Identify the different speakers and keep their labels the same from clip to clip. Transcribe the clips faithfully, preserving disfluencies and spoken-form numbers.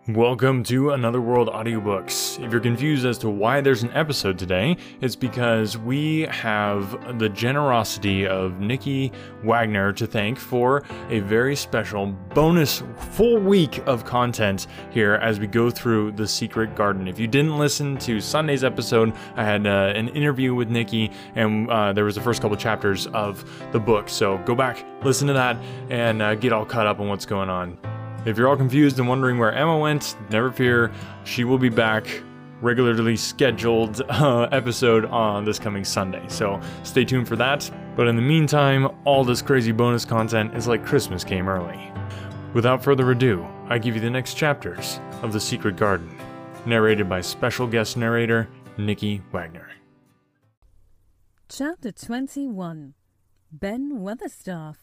Speaker 1: Welcome to Another World Audiobooks. If you're confused as to why there's an episode today, it's because we have the generosity of Nikki Wagner to thank for a very special bonus full week of content here as we go through The Secret Garden. If you didn't listen to Sunday's episode, I had uh, an interview with Nikki, and uh, there was the first couple chapters of the book. So go back, listen to that, and uh, get all caught up on what's going on. If you're all confused and wondering where Emma went, never fear, she will be back regularly scheduled uh, episode on this coming Sunday, so stay tuned for that. But in the meantime, all this crazy bonus content is like Christmas came early. Without further ado, I give you the next chapters of The Secret Garden, narrated by special guest narrator Nikki Wagner.
Speaker 2: Chapter twenty-one. Ben Weatherstaff.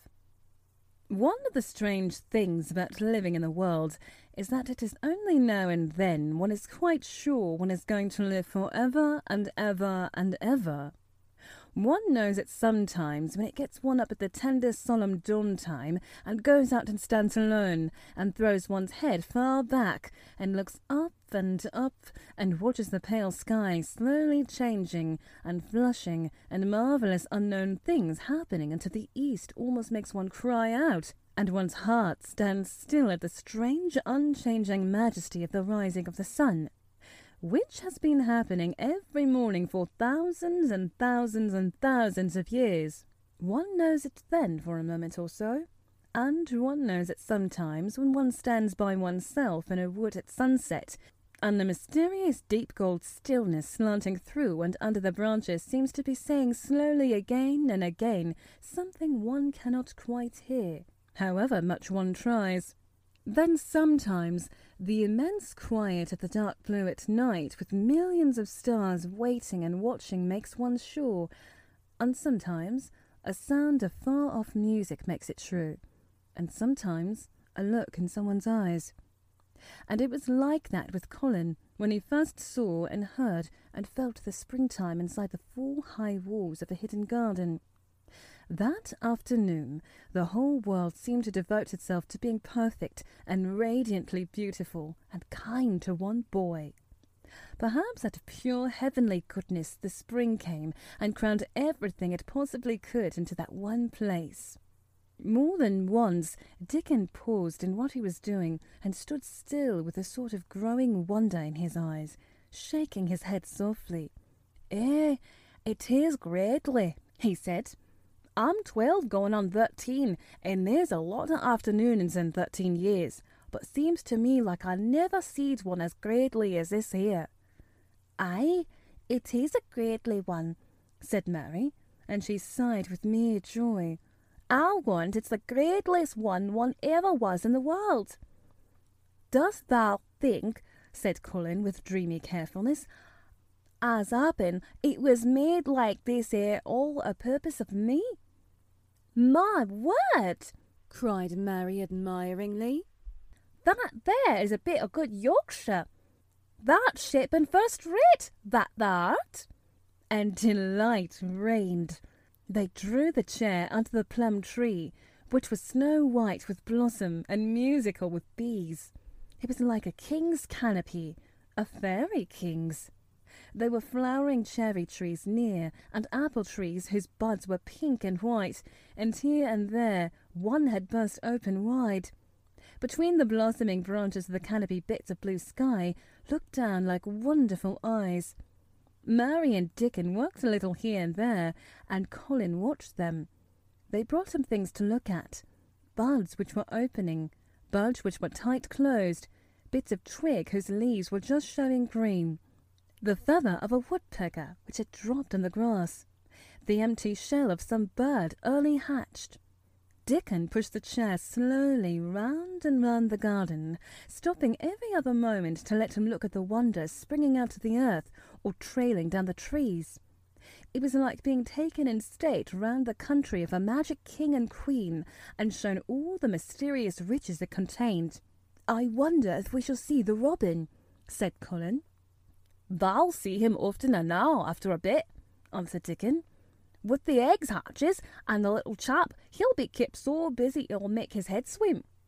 Speaker 2: One of the strange things about living in the world is that it is only now and then one is quite sure one is going to live forever and ever and ever. One knows it sometimes when it gets one up at the tender solemn dawn time and goes out and stands alone and throws one's head far back and looks up and up and watches the pale sky slowly changing and flushing and marvellous unknown things happening until the east almost makes one cry out and one's heart stands still at the strange unchanging majesty of the rising of the sun, which has been happening every morning for thousands and thousands and thousands of years. One knows it then for a moment or so, and one knows it sometimes when one stands by oneself in a wood at sunset, and the mysterious deep gold stillness slanting through and under the branches seems to be saying slowly again and again something one cannot quite hear, however much one tries. Then sometimes the immense quiet of the dark blue at night with millions of stars waiting and watching makes one sure, and sometimes a sound of far-off music makes it true, and sometimes a look in someone's eyes. And it was like that with Colin when he first saw and heard and felt the springtime inside the four high walls of a hidden garden. That afternoon, the whole world seemed to devote itself to being perfect and radiantly beautiful and kind to one boy. Perhaps out of pure heavenly goodness the spring came and crowned everything it possibly could into that one place. More than once, Dickon paused in what he was doing and stood still with a sort of growing wonder in his eyes, shaking his head softly. "Eh, it is greatly," he said. "I'm twelve going on thirteen, and there's a lot of afternoons in thirteen years, but seems to me like I never seed one as greatly as this here." "Aye, it is a greatly one," said Mary, and she sighed with mere joy. "I warrant it's the greatliest one one ever was in the world." "Dost thou think," said Colin with dreamy carefulness, "as happen it was made like this here all a purpose of me?" "My word!" cried Mary admiringly. "That there is a bit of good Yorkshire. That's shipping first rate, that thou'rt." And delight reigned. They drew the chair under the plum tree, which was snow-white with blossom and musical with bees. It was like a king's canopy, a fairy king's. There were flowering cherry trees near, and apple trees whose buds were pink and white, and here and there one had burst open wide. Between the blossoming branches of the canopy bits of blue sky looked down like wonderful eyes. Mary and Dickon worked a little here and there, and Colin watched them. They brought him things to look at, buds which were opening, buds which were tight closed, bits of twig whose leaves were just showing green, the feather of a woodpecker which had dropped on the grass, the empty shell of some bird early hatched. Dickon pushed the chair slowly round and round the garden, stopping every other moment to let him look at the wonders springing out of the earth or trailing down the trees. It was like being taken in state round the country of a magic king and queen and shown all the mysterious riches it contained. "I wonder if we shall see the robin," said Colin. "Thou'll see him oftener now after a bit," answered Dickon. "With the eggs hatches and the little chap, he'll be kept so busy it'll make his head swim.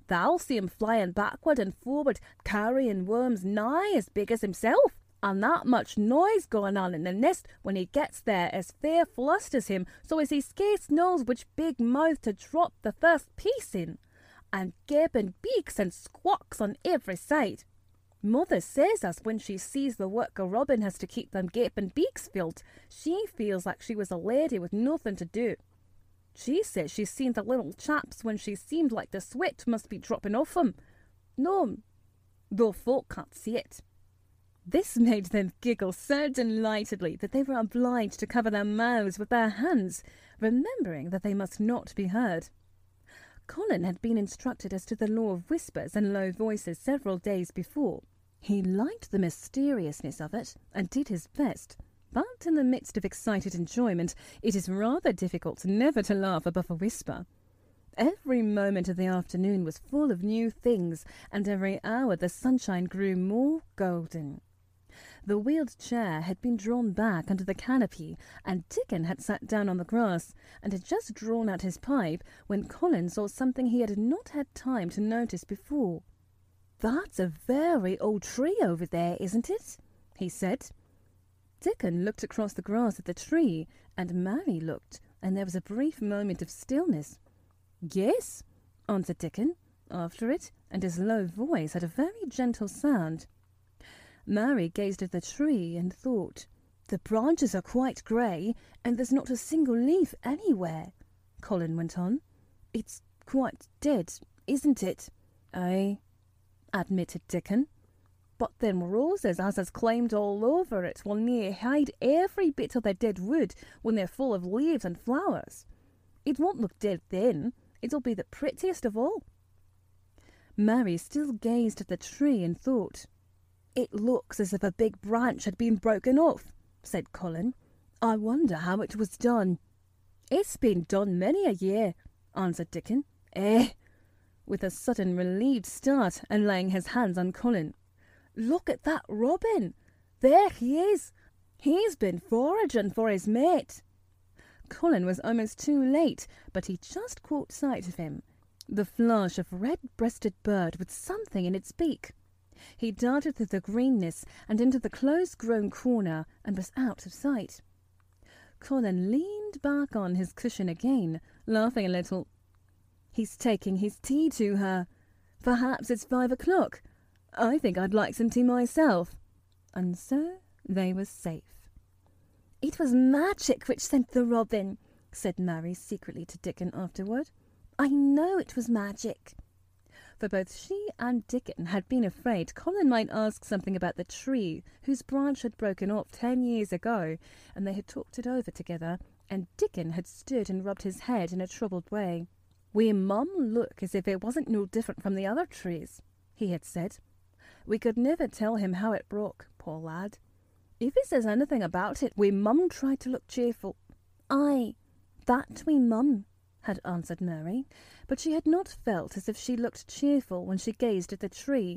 Speaker 2: Thou'll see him flying backward and forward, carrying worms nigh as big as himself, and that much noise going on in the nest when he gets there as fair flusters him so as he scarce knows which big mouth to drop the first piece in, and gaping beaks and squawks on every side. Mother says as when she sees the work a robin has to keep them gaping beaks filled, she feels like she was a lady with nothing to do. She says she's seen the little chaps when she seemed like the sweat must be dropping off 'em. No, though folk can't see it. This made them giggle so delightedly that they were obliged to cover their mouths with their hands, remembering that they must not be heard. Colin had been instructed as to the law of whispers and low voices several days before. He liked the mysteriousness of it and did his best, but in the midst of excited enjoyment it is rather difficult never to laugh above a whisper. Every moment of the afternoon was full of new things, and every hour the sunshine grew more golden. The wheeled chair had been drawn back under the canopy, and Dickon had sat down on the grass, and had just drawn out his pipe when Colin saw something he had not had time to notice before. "That's a very old tree over there, isn't it?" he said. Dickon looked across the grass at the tree, and Mary looked, and there was a brief moment of stillness. "Yes," answered Dickon, after it, and his low voice had a very gentle sound. Mary gazed at the tree and thought. "The branches are quite grey, and there's not a single leaf anywhere," Colin went on. "It's quite dead, isn't it?" "Aye," admitted Dickon. "But them roses as has climbed all over it will near hide every bit of the dead wood when they're full of leaves and flowers. It won't look dead then. It'll be the prettiest of all." Mary still gazed at the tree and thought. "It looks as if a big branch had been broken off," said Colin. "I wonder how it was done." "It's been done many a year," answered Dickon. "Eh!" with a sudden relieved start and laying his hands on Colin. "Look at that robin! There he is! He's been foraging for his mate." Colin was almost too late, but he just caught sight of him, the flush of red-breasted bird with something in its beak. He darted through the greenness and into the close-grown corner and was out of sight. Colin leaned back on his cushion again, laughing a little. "He's taking his tea to her. Perhaps it's five o'clock. I think I'd like some tea myself." And so they were safe. "It was magic which sent the robin," said Mary secretly to Dickon afterward. "I know it was magic." For both she and Dickon had been afraid Colin might ask something about the tree whose branch had broken off ten years ago, and they had talked it over together, and Dickon had stood and rubbed his head in a troubled way. "We mum look as if it wasn't no different from the other trees," he had said. "We could never tell him how it broke, poor lad. If he says anything about it, we mum try to look cheerful." "Aye, that we mum," had answered Mary, but she had not felt as if she looked cheerful when she gazed at the tree.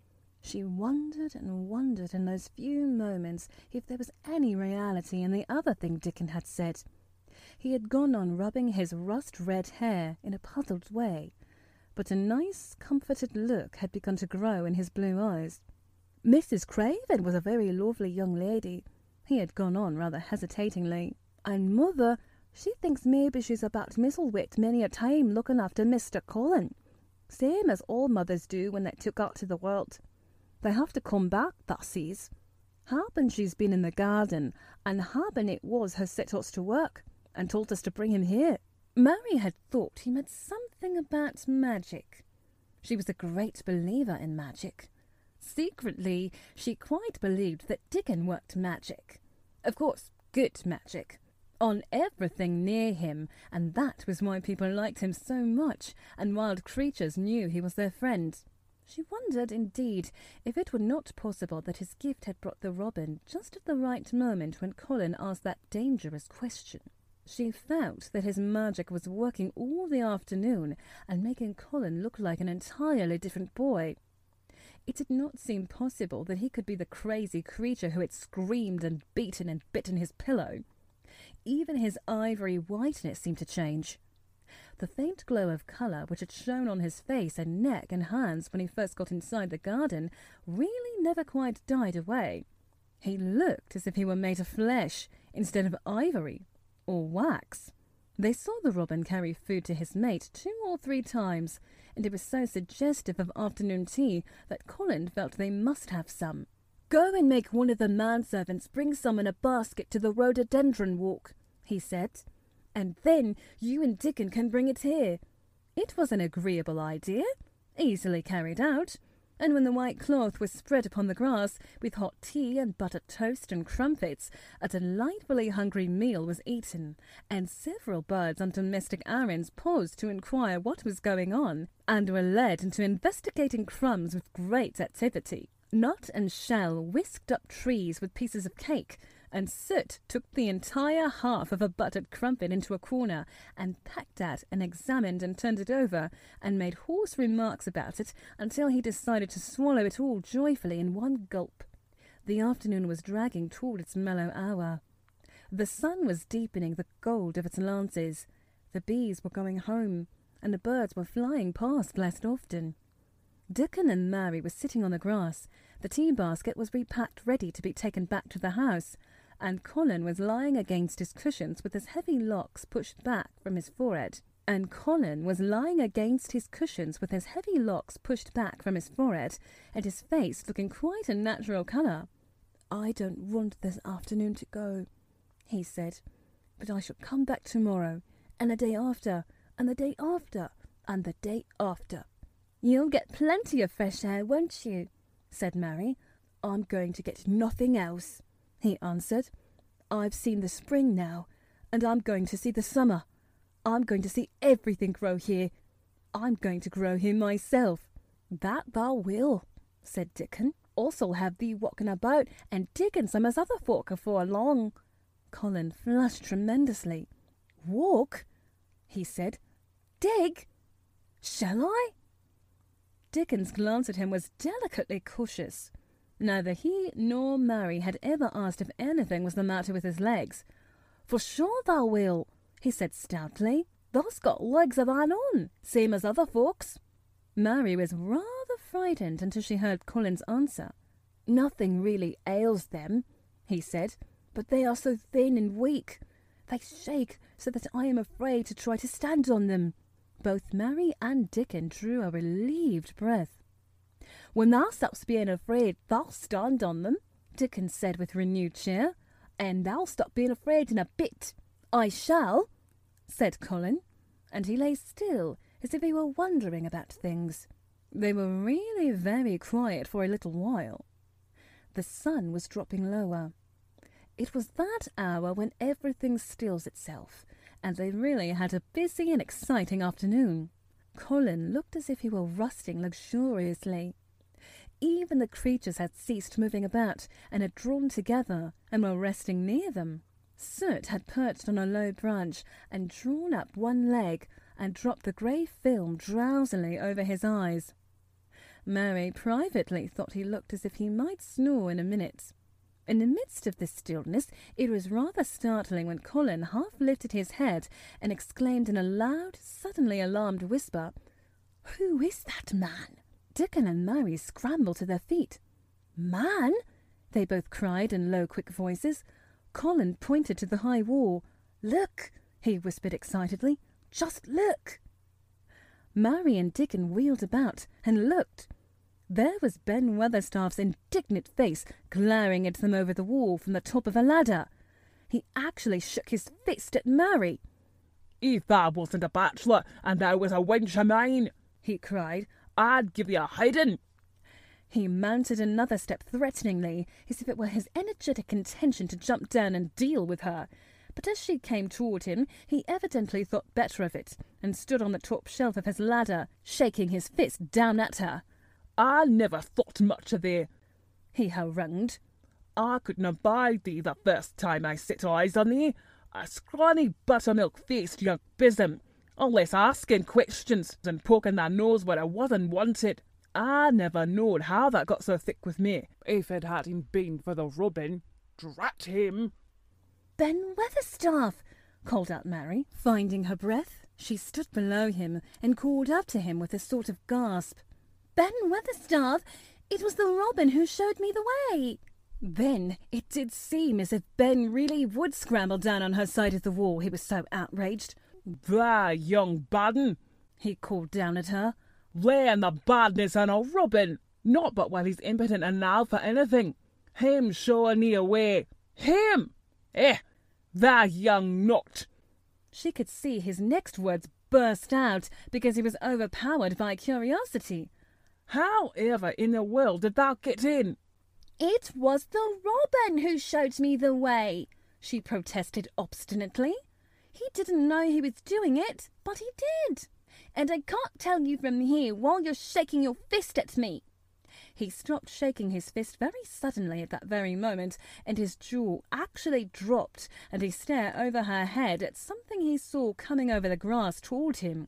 Speaker 2: She wondered and wondered in those few moments if there was any reality in the other thing Dickon had said. He had gone on rubbing his rust-red hair in a puzzled way, but a nice, comforted look had begun to grow in his blue eyes. "Missus Craven was a very lovely young lady," he had gone on rather hesitatingly, "and mother, she thinks maybe she's about Misselwit many a time looking after Mister Colin, same as all mothers do when they took out to the world. They have to come back, that sees. Happen she's been in the garden, and happen it was her set us to work, and told us to bring him here." Mary had thought he meant something about magic. She was a great believer in magic. Secretly, she quite believed that Dickon worked magic. Of course, good magic. On everything near him, and that was why people liked him so much, and wild creatures knew he was their friend. She wondered, indeed, if it were not possible that his gift had brought the robin just at the right moment when Colin asked that dangerous question. She felt that his magic was working all the afternoon and making Colin look like an entirely different boy. It did not seem possible that he could be the crazy creature who had screamed and beaten and bitten his pillow. Even his ivory whiteness seemed to change. the faint glow of colour which had shown on his face and neck and hands when he first got inside the garden really never quite died away. He looked as if he were made of flesh instead of ivory or wax. They saw the robin carry food to his mate two or three times, and it was so suggestive of afternoon tea that Colin felt they must have some. "Go and make one of the manservants bring some in a basket to the rhododendron walk," he said, "and then you and Dickon can bring it here." It was an agreeable idea, easily carried out, and when the white cloth was spread upon the grass, with hot tea and buttered toast and crumpets, a delightfully hungry meal was eaten, and several birds on domestic errands paused to inquire what was going on, and were led into investigating crumbs with great activity. Knot and Shell whisked up trees with pieces of cake, and Soot took the entire half of a buttered crumpet into a corner and pecked at and examined and turned it over and made hoarse remarks about it until he decided to swallow it all joyfully in one gulp. The afternoon was dragging toward its mellow hour. The sun was deepening the gold of its lances. The bees were going home, and the birds were flying past less often. Dickon and Mary were sitting on the grass. The tea basket was repacked ready to be taken back to the house, and Colin was lying against his cushions with his heavy locks pushed back from his forehead. And Colin was lying against his cushions with his heavy locks pushed back from his forehead, and his face looking quite a natural colour. "I don't want this afternoon to go," he said, "but I shall come back tomorrow, and the day after, and the day after, and the day after." "You'll get plenty of fresh air, won't you?" said Mary. "I'm going to get nothing else," he answered. "I've seen the spring now, and I'm going to see the summer. I'm going to see everything grow here. I'm going to grow here myself." "That thou will," said Dickon. "Also'll have thee walking about and digging some as other folk afore long." Colin flushed tremendously. "Walk?" he said. "Dig? Shall I?" Dickon's glance at him was delicately cautious. Neither he nor Mary had ever asked if anything was the matter with his legs. "For sure thou will," he said stoutly. "Thou's got legs of thine own, same as other folks." Mary was rather frightened until she heard Colin's answer. "Nothing really ails them," he said, "but they are so thin and weak. They shake so that I am afraid to try to stand on them." Both Mary and Dickon drew a relieved breath. "When thou stops being afraid, thou'll stand on them," Dickon said with renewed cheer, "and thou'll stop being afraid in a bit." "I shall," said Colin, and he lay still as if he were wondering about things. They were really very quiet for a little while. The sun was dropping lower. It was that hour when everything stills itself, and they really had a busy and exciting afternoon. Colin looked as if he were rusting luxuriously. Even the creatures had ceased moving about and had drawn together and were resting near them. Soot had perched on a low branch and drawn up one leg and dropped the grey film drowsily over his eyes. Mary privately thought he looked as if he might snore in a minute. In the midst of this stillness, it was rather startling when Colin half lifted his head and exclaimed in a loud, suddenly alarmed whisper, "Who is that man?" Dickon and Mary scrambled to their feet. "Man?" they both cried in low, quick voices. Colin pointed to the high wall. "Look," he whispered excitedly. "Just look." Mary and Dickon wheeled about and looked. There was Ben Weatherstaff's indignant face glaring at them over the wall from the top of a ladder. He actually shook his fist at Mary.
Speaker 3: "If thou wasn't a bachelor and thou was a wench of mine," he cried, "I'd give thee a hiding."
Speaker 2: He mounted another step threateningly, as if it were his energetic intention to jump down and deal with her. But as she came toward him, he evidently thought better of it, and stood on the top shelf of his ladder, shaking his fist down at her.
Speaker 3: "I never thought much of thee,"
Speaker 2: he harangued.
Speaker 3: "I couldn't abide thee the first time I set eyes on thee. A scrawny, buttermilk-faced young bizzim, always asking questions and poking thy nose where it wasn't wanted. I never knowed how that got so thick with me. If it hadn't been for the robin, drat him."
Speaker 2: "Ben Weatherstaff!" called out Mary, finding her breath. She stood below him and called up to him with a sort of gasp. "Ben Weatherstaff, it was the robin who showed me the way." Then it did seem as if Ben really would scramble down on her side of the wall, he was so outraged.
Speaker 3: "There, young baden,"
Speaker 2: he called down at her.
Speaker 3: "Where in the badness an old robin? Not but what he's impotent enough for anything. Him showing me away. Him! Eh, that young nut."
Speaker 2: She could see his next words burst out because he was overpowered by curiosity.
Speaker 3: "How ever in the world did thou get in?"
Speaker 2: "It was the robin who showed me the way," she protested obstinately. "He didn't know he was doing it, but he did. And I can't tell you from here while you're shaking your fist at me." He stopped shaking his fist very suddenly at that very moment, and his jaw actually dropped, and he stared over her head at something he saw coming over the grass toward him.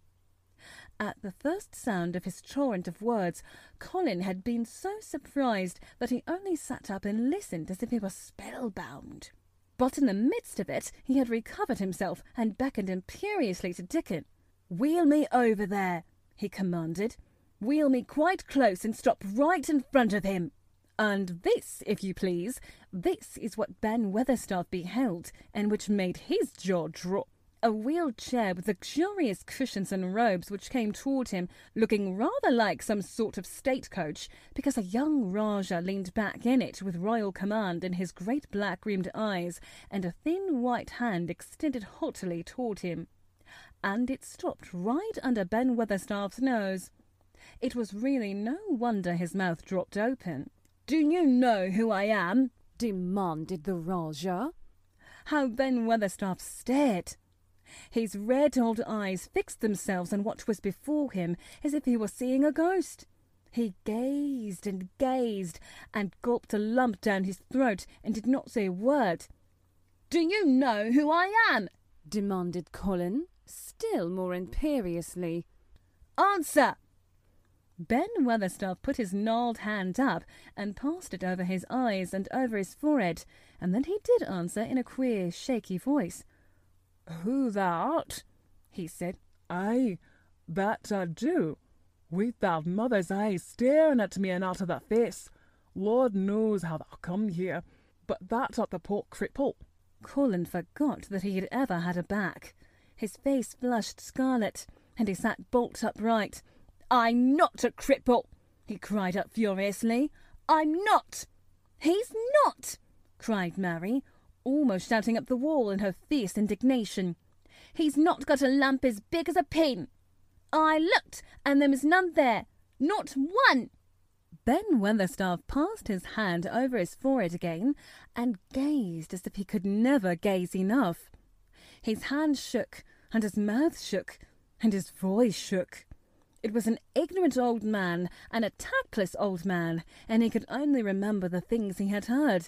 Speaker 2: At the first sound of his torrent of words, Colin had been so surprised that he only sat up and listened as if he were spellbound. But in the midst of it, he had recovered himself and beckoned imperiously to Dickon. "Wheel me over there," he commanded. "Wheel me quite close and stop right in front of him." And this, if you please, this is what Ben Weatherstaff beheld, and which made his jaw drop. A wheeled chair with luxurious cushions and robes which came toward him, looking rather like some sort of state-coach, because a young Rajah leaned back in it with royal command in his great black-rimmed eyes, and a thin white hand extended haughtily toward him. And it stopped right under Ben Weatherstaff's nose. It was really no wonder his mouth dropped open. "Do you know who I am?" demanded the Rajah. How Ben Weatherstaff stared! His red old eyes fixed themselves on what was before him as if he were seeing a ghost. He gazed and gazed and gulped a lump down his throat and did not say a word. "Do you know who I am?" demanded Colin, still more imperiously. "Answer!" Ben Weatherstaff put his gnarled hand up and passed it over his eyes and over his forehead, and then he did answer in a queer, shaky voice. "Who thou art?" he said.
Speaker 3: "Aye, that I do, with thy mother's eyes staring at me and out of thy face. Lord knows how thou come here, but that's at the poor cripple."
Speaker 2: Colin forgot that he had ever had a back. His face flushed scarlet, and he sat bolt upright. "I'm not a cripple," he cried out furiously. "I'm not." "He's not," cried Mary, almost shouting up the wall in her fierce indignation. "He's not got a lump as big as a pin. I looked, and there was none there. Not one." Ben Weatherstaff passed his hand over his forehead again and gazed as if he could never gaze enough. His hand shook, and his mouth shook, and his voice shook. It was an ignorant old man and a tactless old man, and he could only remember the things he had heard.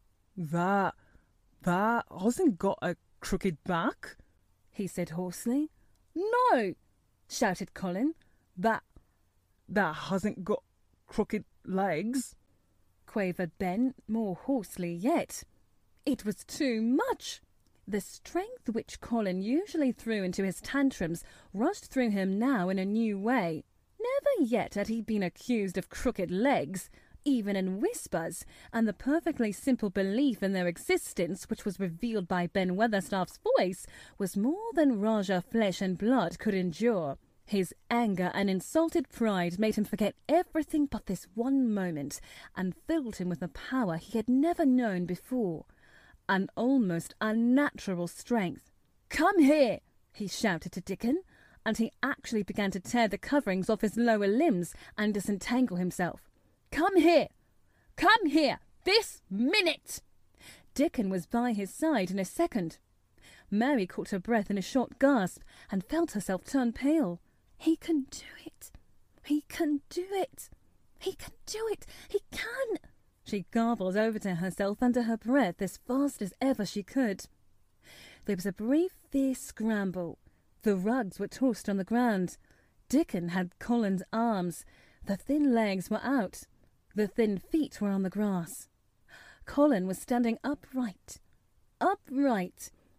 Speaker 3: That, that hasn't got a crooked back,"
Speaker 2: he said hoarsely. "No," shouted Colin.
Speaker 3: That, that hasn't got crooked legs,"
Speaker 2: quavered Ben, more hoarsely yet. It was too much. The strength which Colin usually threw into his tantrums rushed through him now in a new way. Never yet had he been accused of crooked legs, even in whispers, and the perfectly simple belief in their existence which was revealed by Ben Weatherstaff's voice was more than Rajah flesh and blood could endure. His anger and insulted pride made him forget everything but this one moment, and filled him with a power he had never known before. An almost unnatural strength. "Come here!" he shouted to Dickon, and he actually began to tear the coverings off his lower limbs and disentangle himself. "Come here! Come here! This minute!" Dickon was by his side in a second. Mary caught her breath in a short gasp and felt herself turn pale. "He can do it! He can do it! He can do it! He can!" She gargled over to herself under her breath as fast as ever she could. There was a brief, fierce scramble. The rugs were tossed on the ground. Dickon had Colin's arms. The thin legs were out. The thin feet were on the grass. Colin was standing upright. Upright.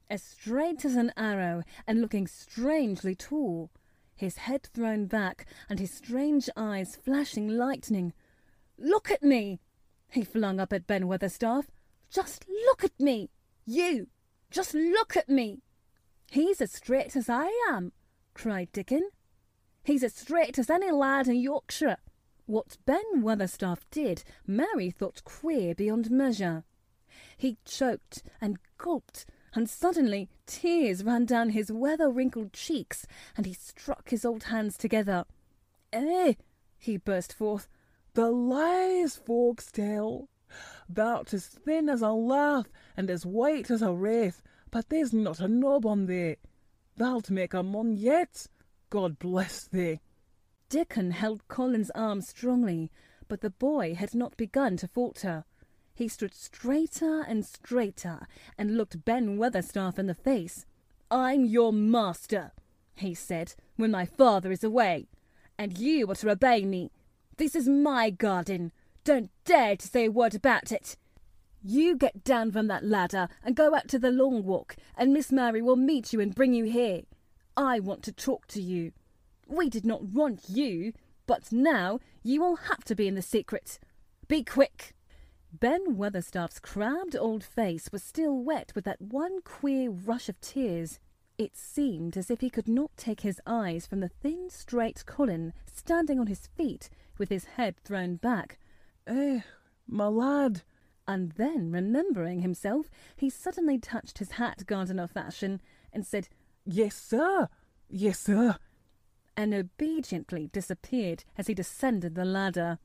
Speaker 2: as straight as an arrow and looking strangely tall, his head thrown back and his strange eyes flashing lightning. "Look at me!" he flung up at Ben Weatherstaff. "Just look at me! You! Just look at me!" "He's as straight as I am," cried Dickon. "He's as straight as any lad in Yorkshire." What Ben Weatherstaff did, Mary thought queer beyond measure. He choked and gulped, and suddenly tears ran down his weather-wrinkled cheeks, and he struck his old hands together.
Speaker 3: "Eh," he burst forth, "the lies folks tell. Thou'rt as thin as a lath and as white as a wraith, but there's not a knob on thee. Thou'lt make a mon yet. God bless thee."
Speaker 2: Dickon held Colin's arm strongly, but the boy had not begun to falter. He stood straighter and straighter and looked Ben Weatherstaff in the face. "I'm your master," he said, "when my father is away, and you are to obey me. This is my garden. Don't dare to say a word about it. You get down from that ladder and go out to the Long Walk, and Miss Mary will meet you and bring you here. I want to talk to you. We did not want you, but now you will have to be in the secret. Be quick." Ben Weatherstaff's crabbed old face was still wet with that one queer rush of tears. It seemed as if he could not take his eyes from the thin, straight Colin standing on his feet with his head thrown back.
Speaker 3: "Eh, my lad."
Speaker 2: And then, remembering himself, he suddenly touched his hat gardener fashion and said,
Speaker 3: "Yes, sir. Yes, sir,"
Speaker 2: and obediently disappeared as he descended the ladder.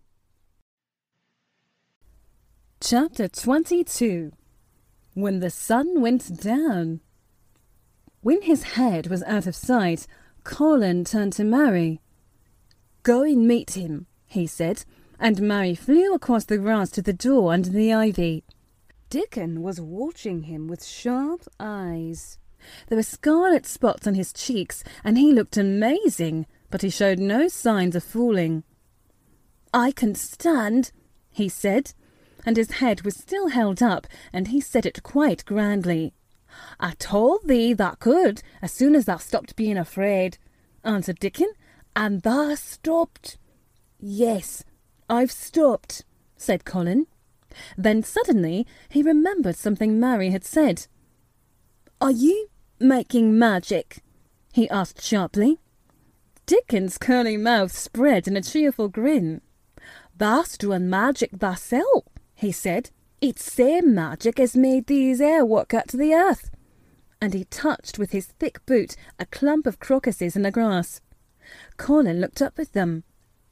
Speaker 2: Chapter twenty-two. When the sun went down. When his head was out of sight, Colin turned to Mary. "Go and meet him," he said, and Mary flew across the grass to the door under the ivy. Dickon was watching him with sharp eyes. There were scarlet spots on his cheeks, and he looked amazing, but he showed no signs of falling. "I can stand," he said, and his head was still held up, and he said it quite grandly. "I told thee thou could, as soon as thou stopped being afraid," answered Dickon, "and thou stopped." "Yes, I've stopped," said Colin. Then suddenly he remembered something Mary had said. "Are you making magic?" he asked sharply. Dickon's curly mouth spread in a cheerful grin. "Thou'st doing magic thyself," he said. "It's same magic as made these air work out to the earth." And he touched with his thick boot a clump of crocuses in the grass. Colin looked up at them.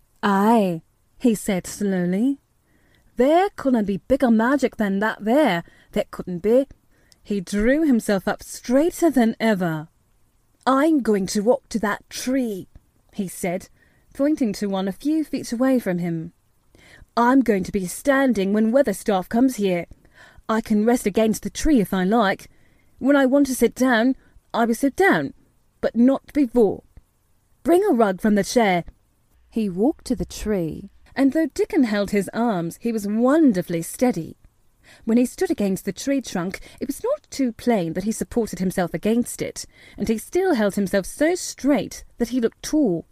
Speaker 2: "Aye," he said slowly. "There couldn't be bigger magic than that there. There couldn't be." He drew himself up straighter than ever. "I'm going to walk to that tree," he said, pointing to one a few feet away from him. "I'm going to be standing when Weatherstaff comes here. I can rest against the tree if I like. When I want to sit down, I will sit down, but not before. Bring a rug from the chair." He walked to the tree, and though Dickon held his arms, he was wonderfully steady. When he stood against the tree trunk, it was not too plain that he supported himself against it, and he still held himself so straight that he looked tall.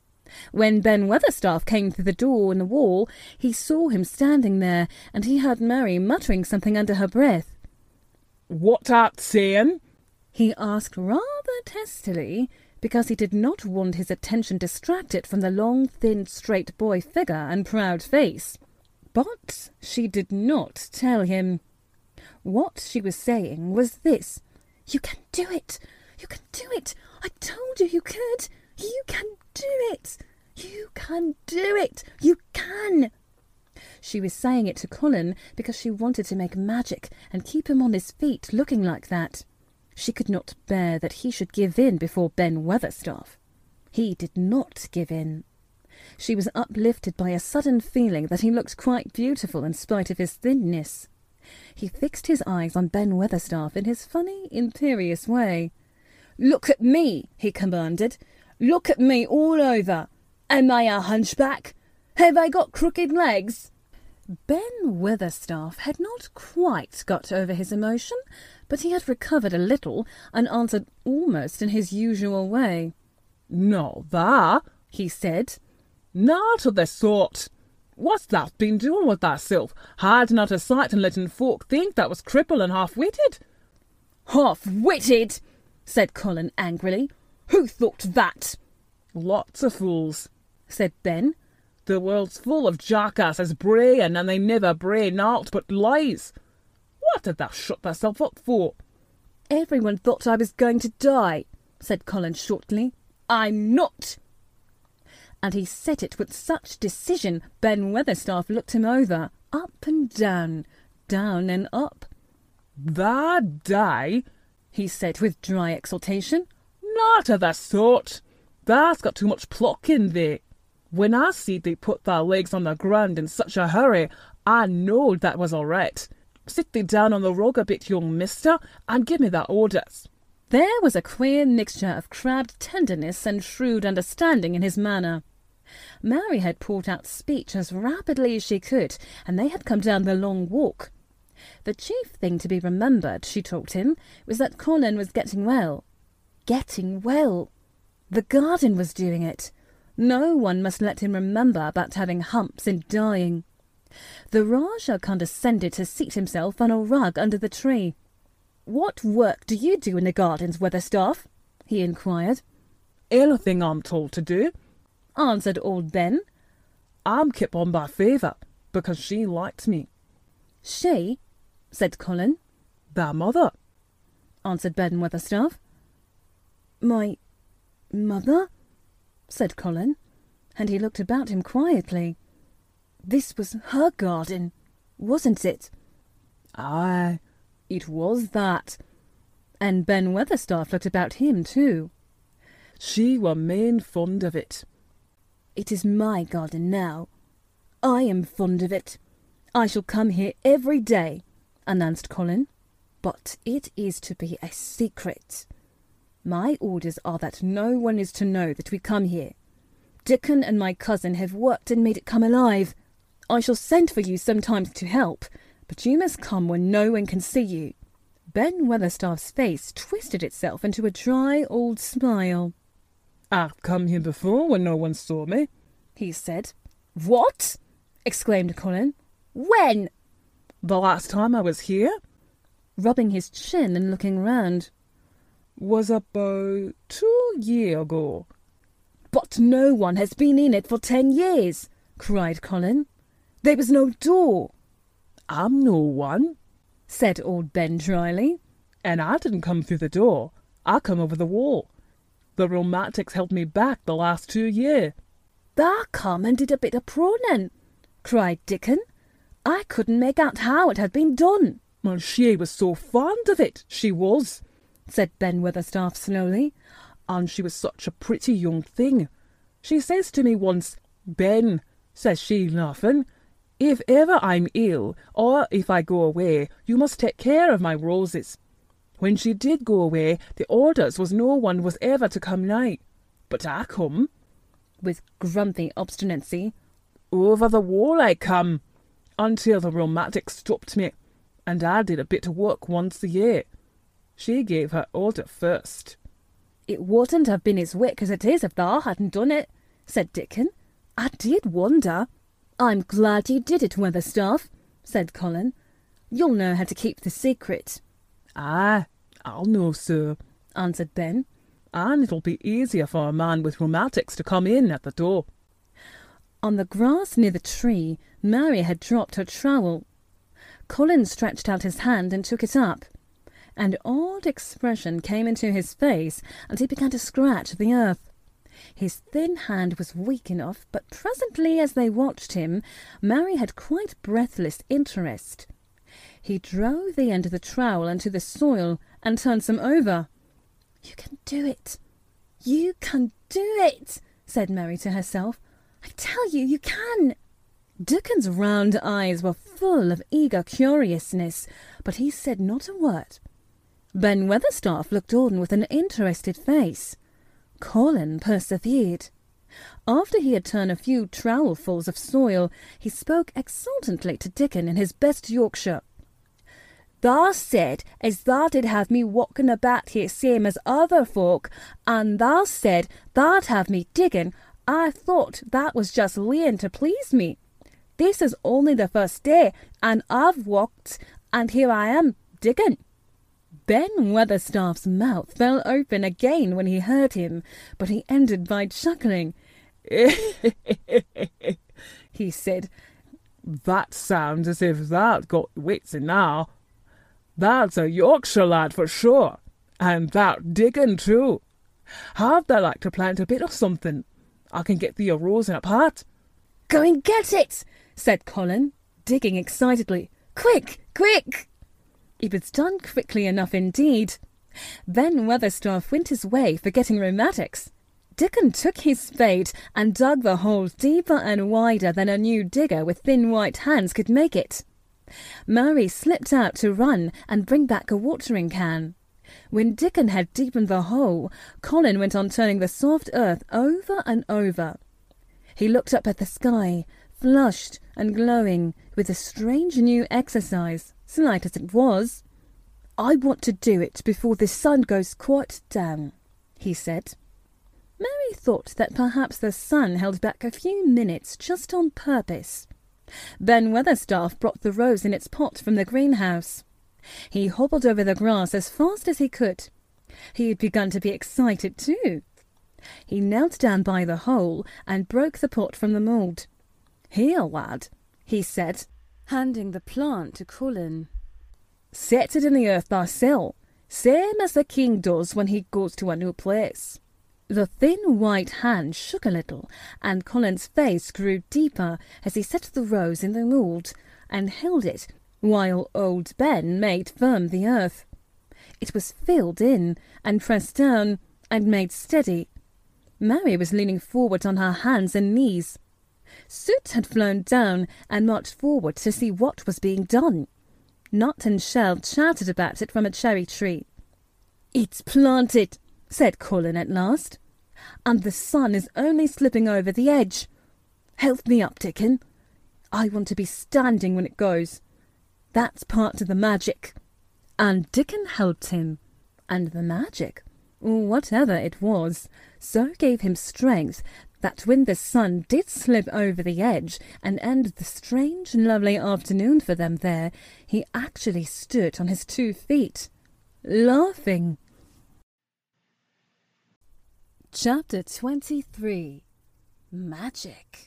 Speaker 2: When Ben Weatherstaff came through the door in the wall, he saw him standing there, and he heard Mary muttering something under her breath.
Speaker 3: "What art saying?"
Speaker 2: he asked rather testily, because he did not want his attention distracted from the long, thin, straight boy figure and proud face. But she did not tell him. What she was saying was this: "You can do it! You can do it! I told you you could! You can do it! You can do it! You can!" She was saying it to Colin because she wanted to make magic and keep him on his feet looking like that. She could not bear that he should give in before Ben Weatherstaff. He did not give in. She was uplifted by a sudden feeling that he looked quite beautiful in spite of his thinness. He fixed his eyes on Ben Weatherstaff in his funny, imperious way. "Look at me," he commanded. "Look at me all over. Am I a hunchback? Have I got crooked legs?" Ben Weatherstaff had not quite got over his emotion, but he had recovered a little and answered almost in his usual way.
Speaker 3: "No, that,"
Speaker 2: he said.
Speaker 3: "Not of the sort. What's that been doing with thyself, hiding out of sight and letting folk think that was crippled and half-witted?"
Speaker 2: "Half-witted!" said Colin angrily. "Who thought that?"
Speaker 3: "Lots of fools,"
Speaker 2: said Ben.
Speaker 3: "The world's full of jackasses braying, and they never bray naught but lies. What did thou shut thyself up for?"
Speaker 2: "Everyone thought I was going to die," said Colin shortly. "I'm not." And he said it with such decision, Ben Weatherstaff looked him over, up and down, down and up.
Speaker 3: "Tha die?"
Speaker 2: he said with dry exultation.
Speaker 3: "Not of the sort. Tha's got too much pluck in thee. When I seed thee put thy legs on the ground in such a hurry, I knowed that was all right. Sit thee down on the rug a bit, young mister, and give me thy orders."
Speaker 2: There was a queer mixture of crabbed tenderness and shrewd understanding in his manner. Mary had poured out speech as rapidly as she could, and they had come down the long walk. The chief thing to be remembered, she told him, was that Colin was getting well. Getting well. The garden was doing it. No one must let him remember about having humps and dying. The Rajah condescended to seat himself on a rug under the tree. "What work do you do in the gardens, Weatherstaff?" he inquired.
Speaker 3: "Anything I'm told to do,"
Speaker 2: answered old Ben.
Speaker 3: "I'm kept on by favour, because she likes me."
Speaker 2: "She?" said Colin.
Speaker 3: "Thy mother,"
Speaker 2: answered Ben Weatherstaff. "My mother?" said Colin, and he looked about him quietly. This was her garden, wasn't it?
Speaker 3: "Aye,
Speaker 2: it was that." And Ben Weatherstaff looked about him too.
Speaker 3: "She were main fond of it."
Speaker 2: "It is my garden now. I am fond of it. I shall come here every day," announced Colin. "But it is to be a secret. My orders are that no one is to know that we come here. Dickon and my cousin have worked and made it come alive. I shall send for you sometimes to help, but you must come when no one can see you." Ben Weatherstaff's face twisted itself into a dry old smile.
Speaker 3: "I've come here before when no one saw me,"
Speaker 2: he said. "What?" exclaimed Colin. "When?"
Speaker 3: "The last time I was here,"
Speaker 2: rubbing his chin and looking round.
Speaker 3: "was about two year ago."
Speaker 2: "But no one has been in it for ten years," cried Colin. "There was no door."
Speaker 3: "I'm no one,"
Speaker 2: said old Ben dryly.
Speaker 3: "and I didn't come through the door. I come over the wall. The rheumatics held me back the last two year."
Speaker 2: "Tha come and did a bit of proning," cried Dickon. "I couldn't make out how it had been done."
Speaker 3: "Well, she was so fond of it, she was," said Ben Weatherstaff slowly. "And she was such a pretty young thing. She says to me once, 'Ben,' says she, laughing, 'if ever I'm ill, or if I go away, you must take care of my roses.' When she did go away, the orders was no one was ever to come nigh. But I come,"
Speaker 2: with grumpy obstinacy,
Speaker 3: "over the wall I come, until the rheumatics stopped me, and I did a bit of work once a year. She gave her order first."
Speaker 2: "It wouldn't have been as wick as it is if thou hadn't done it," said Dickon. "I did wonder." "I'm glad you did it, Weatherstaff," said Colin. "You'll know how to keep the secret."
Speaker 3: "Aye, I'll know, sir,"
Speaker 2: answered Ben.
Speaker 3: "And it'll be easier for a man with rheumatics to come in at the door."
Speaker 2: On the grass near the tree, Mary had dropped her trowel. Colin stretched out his hand and took it up. An odd expression came into his face, and he began to scratch the earth. His thin hand was weak enough, but presently, as they watched him, Mary had quite breathless interest. He drove the end of the trowel into the soil and turned some over. "You can do it! You can do it!" said Mary to herself. "I tell you, you can!" Dickon's round eyes were full of eager curiousness, but he said not a word. Ben Weatherstaff looked on with an interested face. Colin persevered. After he had turned a few trowelfuls of soil, he spoke exultantly to Dickon in his best Yorkshire. "Thou said as thou'd have me walking about here same as other folk, and thou said thou'd have me digging. I thought that was just laying to please me. This is only the first day, and I've walked, and here I am, digging." Ben Weatherstaff's mouth fell open again when he heard him, but he ended by chuckling.
Speaker 3: He said, "That sounds as if thou'd got wits enow. That's a Yorkshire lad for sure, and thou'rt digging too. How'd thou like to plant a bit of something? I can get thee a rose in a pot."
Speaker 2: "Go and get it," said Colin, digging excitedly. "Quick, quick!" It was done quickly enough indeed. Ben Weatherstaff went his way, forgetting rheumatics. Dickon took his spade and dug the hole deeper and wider than a new digger with thin white hands could make it. Mary slipped out to run and bring back a watering can. When Dickon had deepened the hole, Colin went on turning the soft earth over and over. He looked up at the sky, flushed and glowing with a strange new exercise, slight as it was. "I want to do it before the sun goes quite down," he said. Mary thought that perhaps the sun held back a few minutes just on purpose. Ben Weatherstaff brought the rose in its pot from the greenhouse. He hobbled over the grass as fast as he could. He had begun to be excited too. He knelt down by the hole and broke the pot from the mould. "Here, lad," he said, handing the plant to Colin. "Set it in the earth thyself, same as the king does when he goes to a new place." The thin white hand shook a little, and Colin's face grew deeper as he set the rose in the mould and held it, while old Ben made firm the earth. It was filled in and pressed down and made steady. Mary was leaning forward on her hands and knees. Soot had flown down and marched forward to see what was being done. Nut and Shell chattered about it from a cherry tree. "It's planted," said Colin at last, "and the sun is only slipping over the edge. Help me up, Dickon. I want to be standing when it goes. That's part of the magic." And Dickon helped him, and the magic, or whatever it was, so gave him strength that when the sun did slip over the edge and end the strange lovely afternoon for them there, he actually stood on his two feet, laughing. Chapter twenty-three. Magic.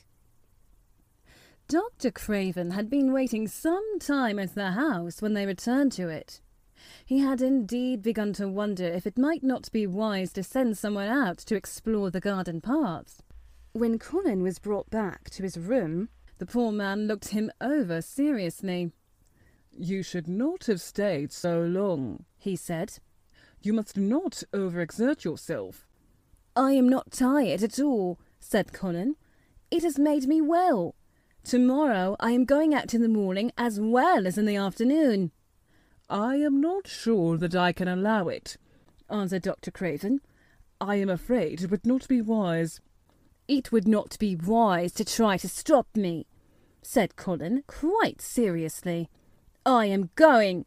Speaker 2: Doctor Craven had been waiting some time at the house when they returned to it. He had indeed begun to wonder if it might not be wise to send someone out to explore the garden paths. When Colin was brought back to his room, the poor man looked him over seriously.
Speaker 3: "You should not have stayed so long," he said. "You must not overexert yourself."
Speaker 2: "I am not tired at all," said Colin. "It has made me well. Tomorrow I am going out in the morning as well as in the afternoon."
Speaker 3: "I am not sure that I can allow it," answered Doctor Craven. "I am afraid it would not be wise."
Speaker 2: "It would not be wise to try to stop me," said Colin quite seriously. "I am going."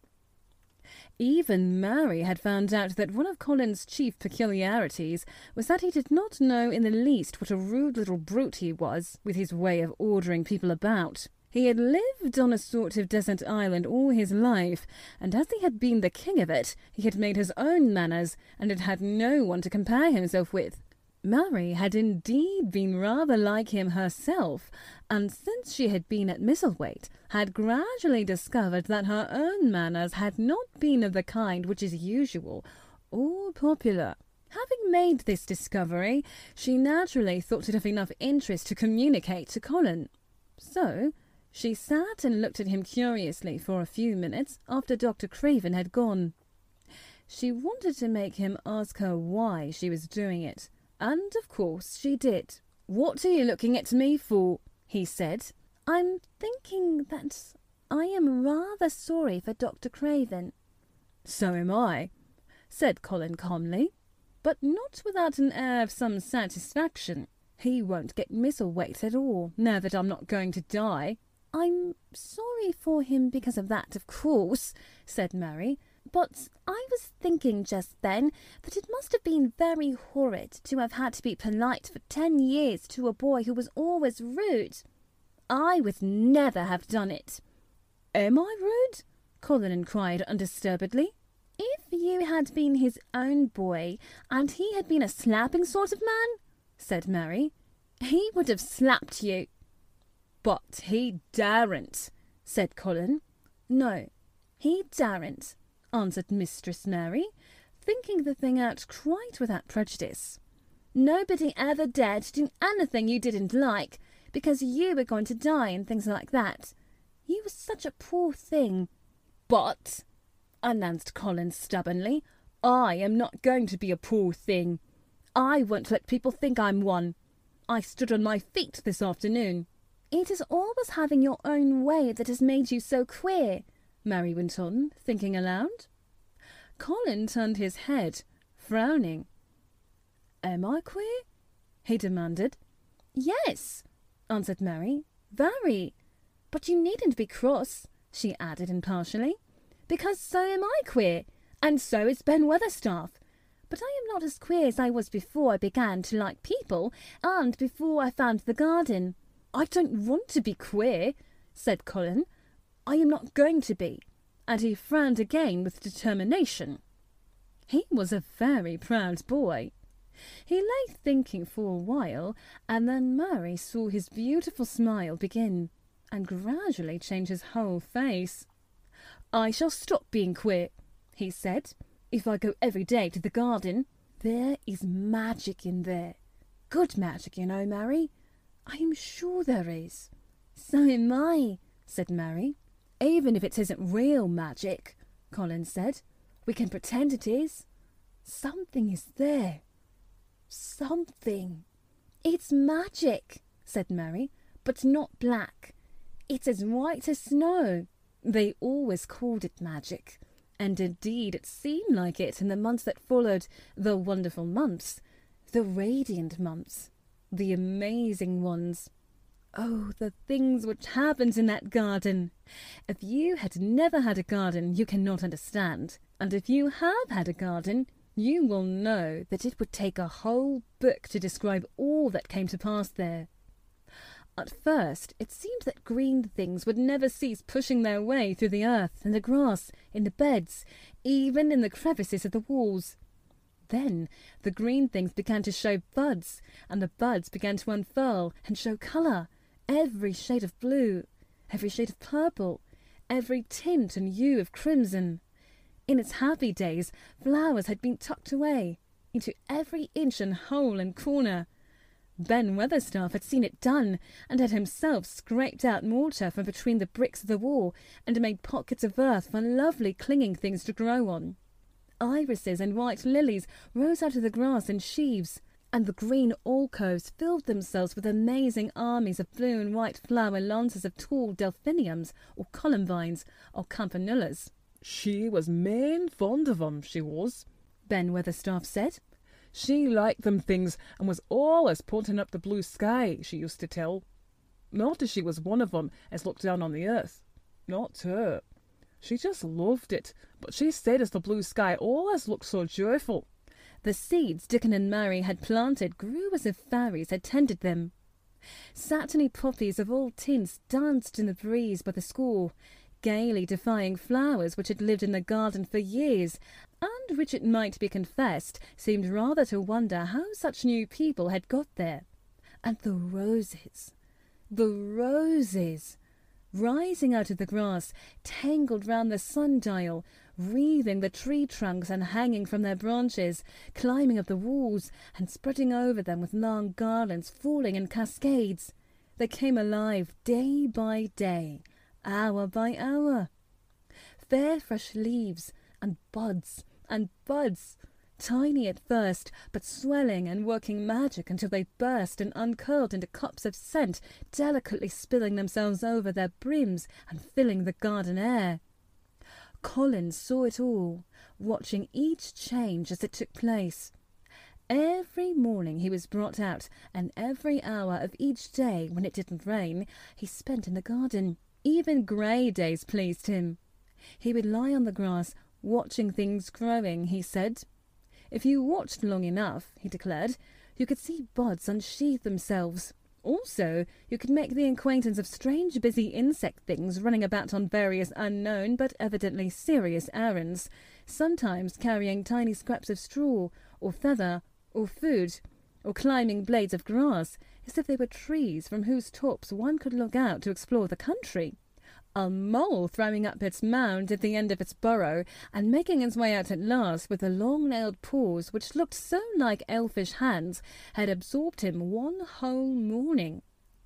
Speaker 2: Even Mary had found out that one of Colin's chief peculiarities was that he did not know in the least what a rude little brute he was, with his way of ordering people about. He had lived on a sort of desert island all his life, and as he had been the king of it, he had made his own manners, and had had no one to compare himself with. Mary had indeed been rather like him herself, and since she had been at Misselthwaite, had gradually discovered that her own manners had not been of the kind which is usual or popular. Having made this discovery, she naturally thought it of enough interest to communicate to Colin. So she sat and looked at him curiously for a few minutes after Doctor Craven had gone. She wanted to make him ask her why she was doing it, and of course she did. "What are you looking at me for?" he said. "I'm thinking that I am rather sorry for Doctor Craven." "So am I," said Colin calmly, but not without an air of some satisfaction. He won't get Misselthwaite at all, now that I'm not going to die." "I'm sorry for him because of that, of course," said Mary. "But I was thinking just then that it must have been very horrid to have had to be polite for ten years to a boy who was always rude. I would never have done it." "Am I rude?" Colin inquired undisturbedly. "If you had been his own boy, and he had been a slapping sort of man," said Mary, "he would have slapped you." "But he daren't," said Colin. "No, he daren't," answered Mistress Mary, thinking the thing out quite without prejudice. "Nobody ever dared to do anything you didn't like, because you were going to die and things like that. You were such a poor thing." "But," announced Colin stubbornly, "I am not going to be a poor thing. I won't let people think I'm one. I stood on my feet this afternoon." "It is always having your own way that has made you so queer," Mary went on, thinking aloud. Colin turned his head, frowning. "Am I queer?" he demanded. "Yes," answered Mary, "very. But you needn't be cross," she added impartially, "because so am I queer, and so is Ben Weatherstaff. But I am not as queer as I was before I began to like people, and before I found the garden." "I don't want to be queer," said Colin. "I am not going to be," and he frowned again with determination. He was a very proud boy. He lay thinking for a while, and then Mary saw his beautiful smile begin, and gradually change his whole face. "I shall stop being queer," he said, "if I go every day to the garden. There is magic in there. Good magic, you know, Mary. I am sure there is." "So am I," said Mary. "Even if it isn't real magic," Colin said, "we can pretend it is. Something is there. Something." "It's magic," said Mary, "but not black. It's as white as snow." They always called it magic, and indeed it seemed like it in the months that followed, the wonderful months, the radiant months, the amazing ones. Oh, the things which happened in that garden! If you had never had a garden, you cannot understand. And if you have had a garden, you will know that it would take a whole book to describe all that came to pass there. At first, it seemed that green things would never cease pushing their way through the earth and the grass, in the beds, even in the crevices of the walls. Then the green things began to show buds, and the buds began to unfurl and show colour, every shade of blue, every shade of purple, every tint and hue of crimson. In its happy days, flowers had been tucked away into every inch and hole and corner. Ben Weatherstaff had seen it done, and had himself scraped out mortar from between the bricks of the wall and made pockets of earth for lovely clinging things to grow on. Irises and white lilies rose out of the grass in sheaves, and the green alcoves filled themselves with amazing armies of blue and white flower lances of tall delphiniums or columbines or campanullas.
Speaker 3: "She was main fond of 'em, she was,"
Speaker 2: Ben Weatherstaff said.
Speaker 3: "She liked them things, and was always pointing up the blue sky, she used to tell. Not as she was one of 'em as looked down on the earth. Not her. She just loved it, but she said as the blue sky always looked so joyful."
Speaker 2: The seeds Dickon and Mary had planted grew as if fairies had tended them. Satiny poppies of all tints danced in the breeze by the score, gaily defying flowers which had lived in the garden for years, and which, it might be confessed, seemed rather to wonder how such new people had got there. And the roses, the roses, rising out of the grass, tangled round the sundial, wreathing the tree trunks and hanging from their branches, climbing up the walls and spreading over them with long garlands falling in cascades. They came alive day by day, hour by hour. Fair fresh leaves and buds and buds, tiny at first, but swelling and working magic until they burst and uncurled into cups of scent, delicately spilling themselves over their brims and filling the garden air. Colin saw it all, watching each change as it took place. Every morning he was brought out, and every hour of each day, when it didn't rain, he spent in the garden. Even grey days pleased him. He would lie on the grass, watching things growing, he said. If you watched long enough, he declared, you could see buds unsheathe themselves. Also, you could make the acquaintance of strange busy insect things running about on various unknown but evidently serious errands, sometimes carrying tiny scraps of straw, or feather, or food, or climbing blades of grass, as if they were trees from whose tops one could look out to explore the country. A mole throwing up its mound at the end of its burrow, and making its way out at last with the long-nailed paws which looked so like elfish hands, had absorbed him one whole morning.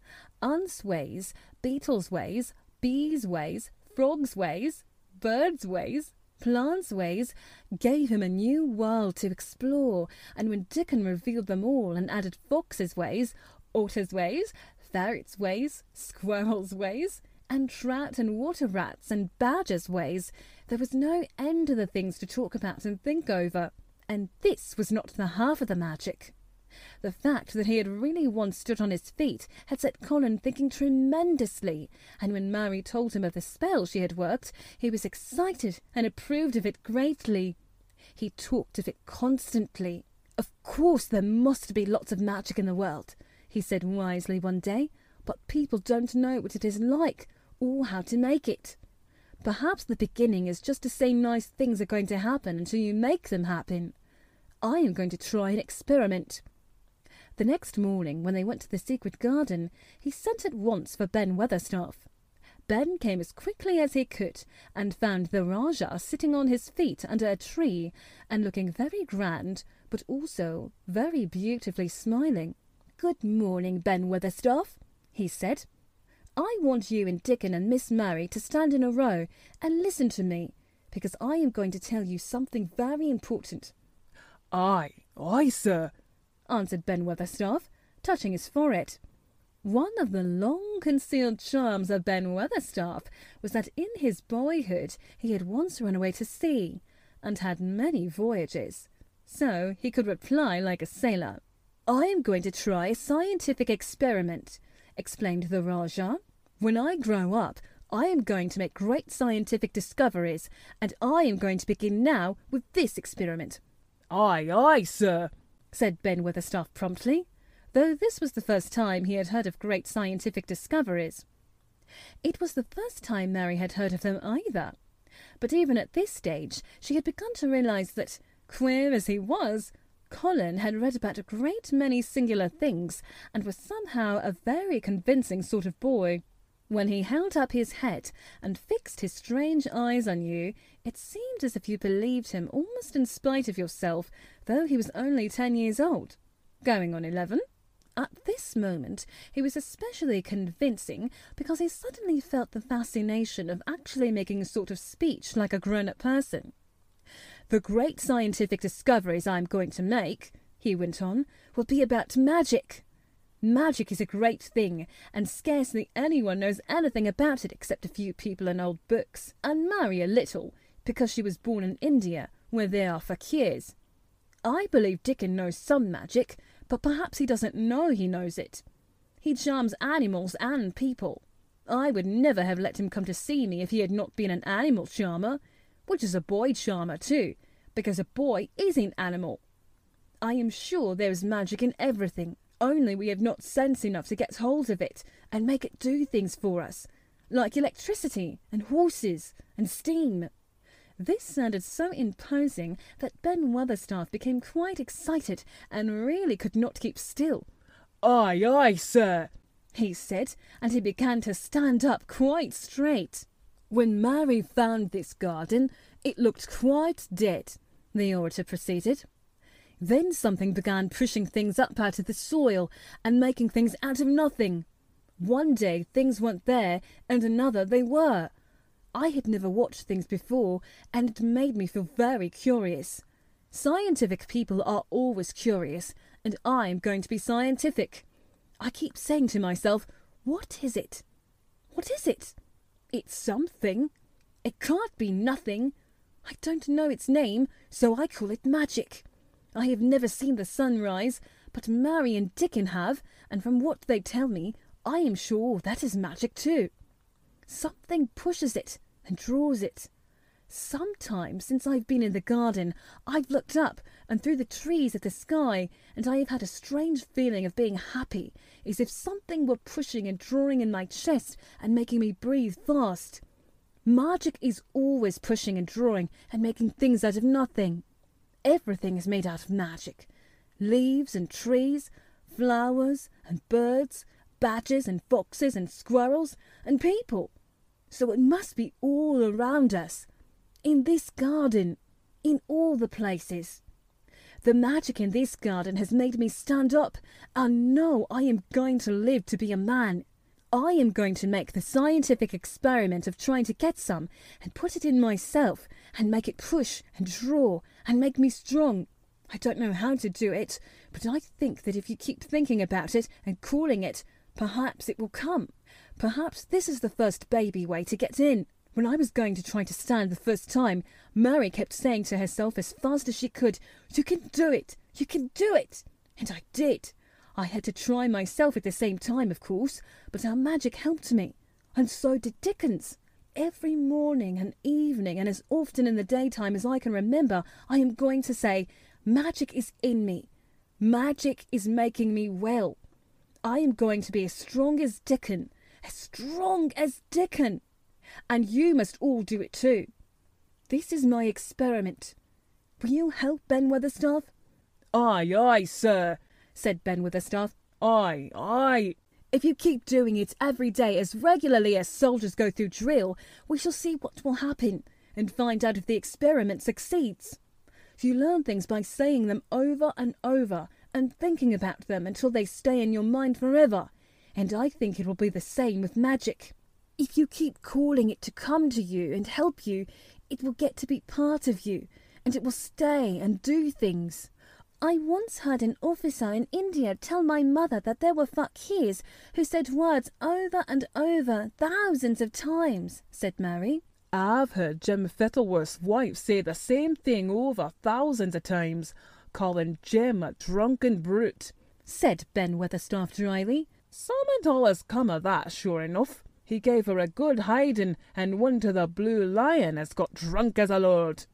Speaker 2: Ants' ways, beetles' ways, bees' ways, frogs' ways, birds' ways, plants' ways, gave him a new world to explore, and when Dickon revealed them all and added foxes' ways, otters' ways, ferrets' ways, squirrels' ways, and trout and water rats and badgers' ways, there was no end to the things to talk about and think over. And this was not the half of the magic. The fact that he had really once stood on his feet had set Colin thinking tremendously, and when Mary told him of the spell she had worked, he was excited and approved of it greatly. He talked of it constantly. Of course there must be lots of magic in the world, he said wisely one day, but people don't know what it is like, or how to make it. Perhaps the beginning is just to say nice things are going to happen until you make them happen. I am going to try an experiment. The next morning, when they went to the secret garden, he sent at once for Ben Weatherstaff. Ben came as quickly as he could, and found the Rajah sitting on his feet under a tree, and looking very grand, but also very beautifully smiling. "Good morning, Ben Weatherstaff," he said. "I want you and Dickon and Miss Mary to stand in a row and listen to me, because I am going to tell you something very important."
Speaker 3: Aye, aye, sir,
Speaker 2: answered Ben Weatherstaff, touching his forehead. One of the long-concealed charms of Ben Weatherstaff was that in his boyhood he had once run away to sea, and had many voyages, so he could reply like a sailor. "I am going to try a scientific experiment," explained the Rajah. "When I grow up, I am going to make great scientific discoveries, and I am going to begin now with this experiment."
Speaker 3: Aye, aye, sir,
Speaker 2: said Ben Weatherstaff promptly, though this was the first time he had heard of great scientific discoveries. It was the first time Mary had heard of them either, but even at this stage she had begun to realise that, queer as he was, Colin had read about a great many singular things, and was somehow a very convincing sort of boy. When he held up his head and fixed his strange eyes on you, it seemed as if you believed him almost in spite of yourself, though he was only ten years old, going on eleven. At this moment he was especially convincing because he suddenly felt the fascination of actually making a sort of speech like a grown-up person. "The great scientific discoveries I am going to make," he went on, "will be about magic. Magic is a great thing, and scarcely anyone knows anything about it except a few people in old books, and Mary a little, because she was born in India, where there are fakirs. I believe Dickon knows some magic, but perhaps he doesn't know he knows it. He charms animals and people. I would never have let him come to see me if he had not been an animal charmer, which is a boy charmer too, because a boy is an animal. I am sure there is magic in everything, only we have not sense enough to get hold of it and make it do things for us, like electricity and horses and steam." This sounded so imposing that Ben Weatherstaff became quite excited and really could not keep still.
Speaker 3: Aye, aye, sir,
Speaker 2: he said, and he began to stand up quite straight. "When Mary found this garden, it looked quite dead," the orator proceeded. "Then something began pushing things up out of the soil and making things out of nothing. One day things weren't there, and another they were. I had never watched things before, and it made me feel very curious. Scientific people are always curious, and I am going to be scientific. I keep saying to myself, what is it? What is it? It's something. It can't be nothing. I don't know its name, so I call it magic. I have never seen the sun rise, but Mary and Dickon have, and from what they tell me, I am sure that is magic too. Something pushes it and draws it. Sometimes since I've been in the garden, I've looked up and through the trees at the sky, and I have had a strange feeling of being happy, as if something were pushing and drawing in my chest and making me breathe fast. Magic is always pushing and drawing and making things out of nothing. Everything is made out of magic. Leaves and trees, flowers and birds, badgers and foxes and squirrels and people. So it must be all around us. In this garden, in all the places. The magic in this garden has made me stand up and know I am going to live to be a man. I am going to make the scientific experiment of trying to get some and put it in myself and make it push and draw and make me strong. I don't know how to do it, but I think that if you keep thinking about it and calling it, perhaps it will come. Perhaps this is the first baby way to get in. When I was going to try to stand the first time, Mary kept saying to herself as fast as she could, "You can do it! You can do it!" And I did. I had to try myself at the same time, of course, but our magic helped me. And so did Dickens. Every morning and evening, and as often in the daytime as I can remember, I am going to say, "Magic is in me. Magic is making me well. I am going to be as strong as Dickon. As strong as Dickon. And you must all do it too. This is my experiment. Will you help, Ben Weatherstaff?"
Speaker 3: "Aye, aye, sir,"
Speaker 2: said Ben Weatherstaff.
Speaker 3: "Aye, aye."
Speaker 2: "If you keep doing it every day as regularly as soldiers go through drill, we shall see what will happen and find out if the experiment succeeds. You learn things by saying them over and over and thinking about them until they stay in your mind forever, and I think it will be the same with magic. If you keep calling it to come to you and help you, it will get to be part of you, and it will stay and do things. I once heard an officer in India tell my mother that there were fakirs who said words over and over thousands of times," said Mary.
Speaker 3: "I've heard Jim Fittleworth's wife say the same thing over thousands of times, calling Jim a drunken brute,"
Speaker 2: said Ben Weatherstaff dryly.
Speaker 3: "Something all has come of that, sure enough. He gave her a good hiding, and one to the Blue Lion has got drunk as a lord."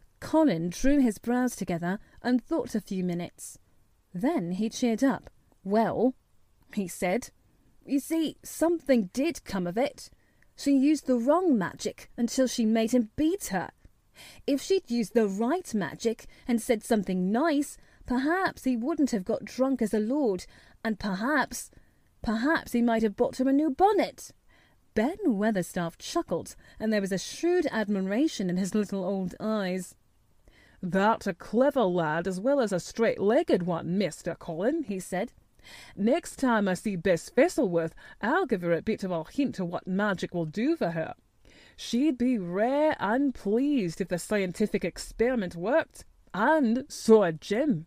Speaker 2: Colin drew his brows together and thought a few minutes. Then he cheered up. "Well," he said, "you see, something did come of it. She used the wrong magic until she made him beat her. If she'd used the right magic and said something nice, perhaps he wouldn't have got drunk as a lord, and perhaps, perhaps he might have bought her a new bonnet." Ben Weatherstaff chuckled, and there was a shrewd admiration in his little old eyes.
Speaker 3: "That's a clever lad as well as a straight-legged one, Mister Colin," he said. "Next time I see Bess Fittleworth, I'll give her a bit of a hint of what magic will do for her. She'd be rare and pleased if the scientific experiment worked, and so had Jim."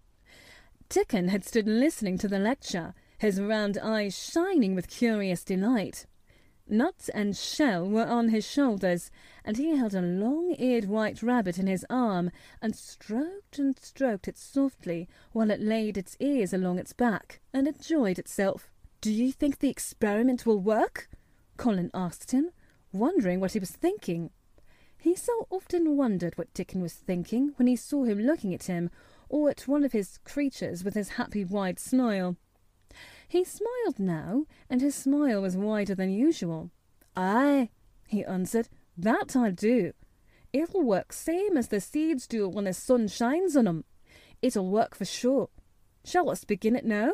Speaker 2: Dickon had stood listening to the lecture, his round eyes shining with curious delight. Nut and Shell were on his shoulders, and he held a long-eared white rabbit in his arm and stroked and stroked it softly while it laid its ears along its back and enjoyed itself. "Do you think the experiment will work?" Colin asked him, wondering what he was thinking. He so often wondered what Dickon was thinking when he saw him looking at him or at one of his creatures with his happy wide smile. He smiled now, and his smile was wider than usual. "Aye," he answered, "that I'll do. It'll work same as the seeds do when the sun shines on 'em. It'll work for sure. Shall us begin it now?"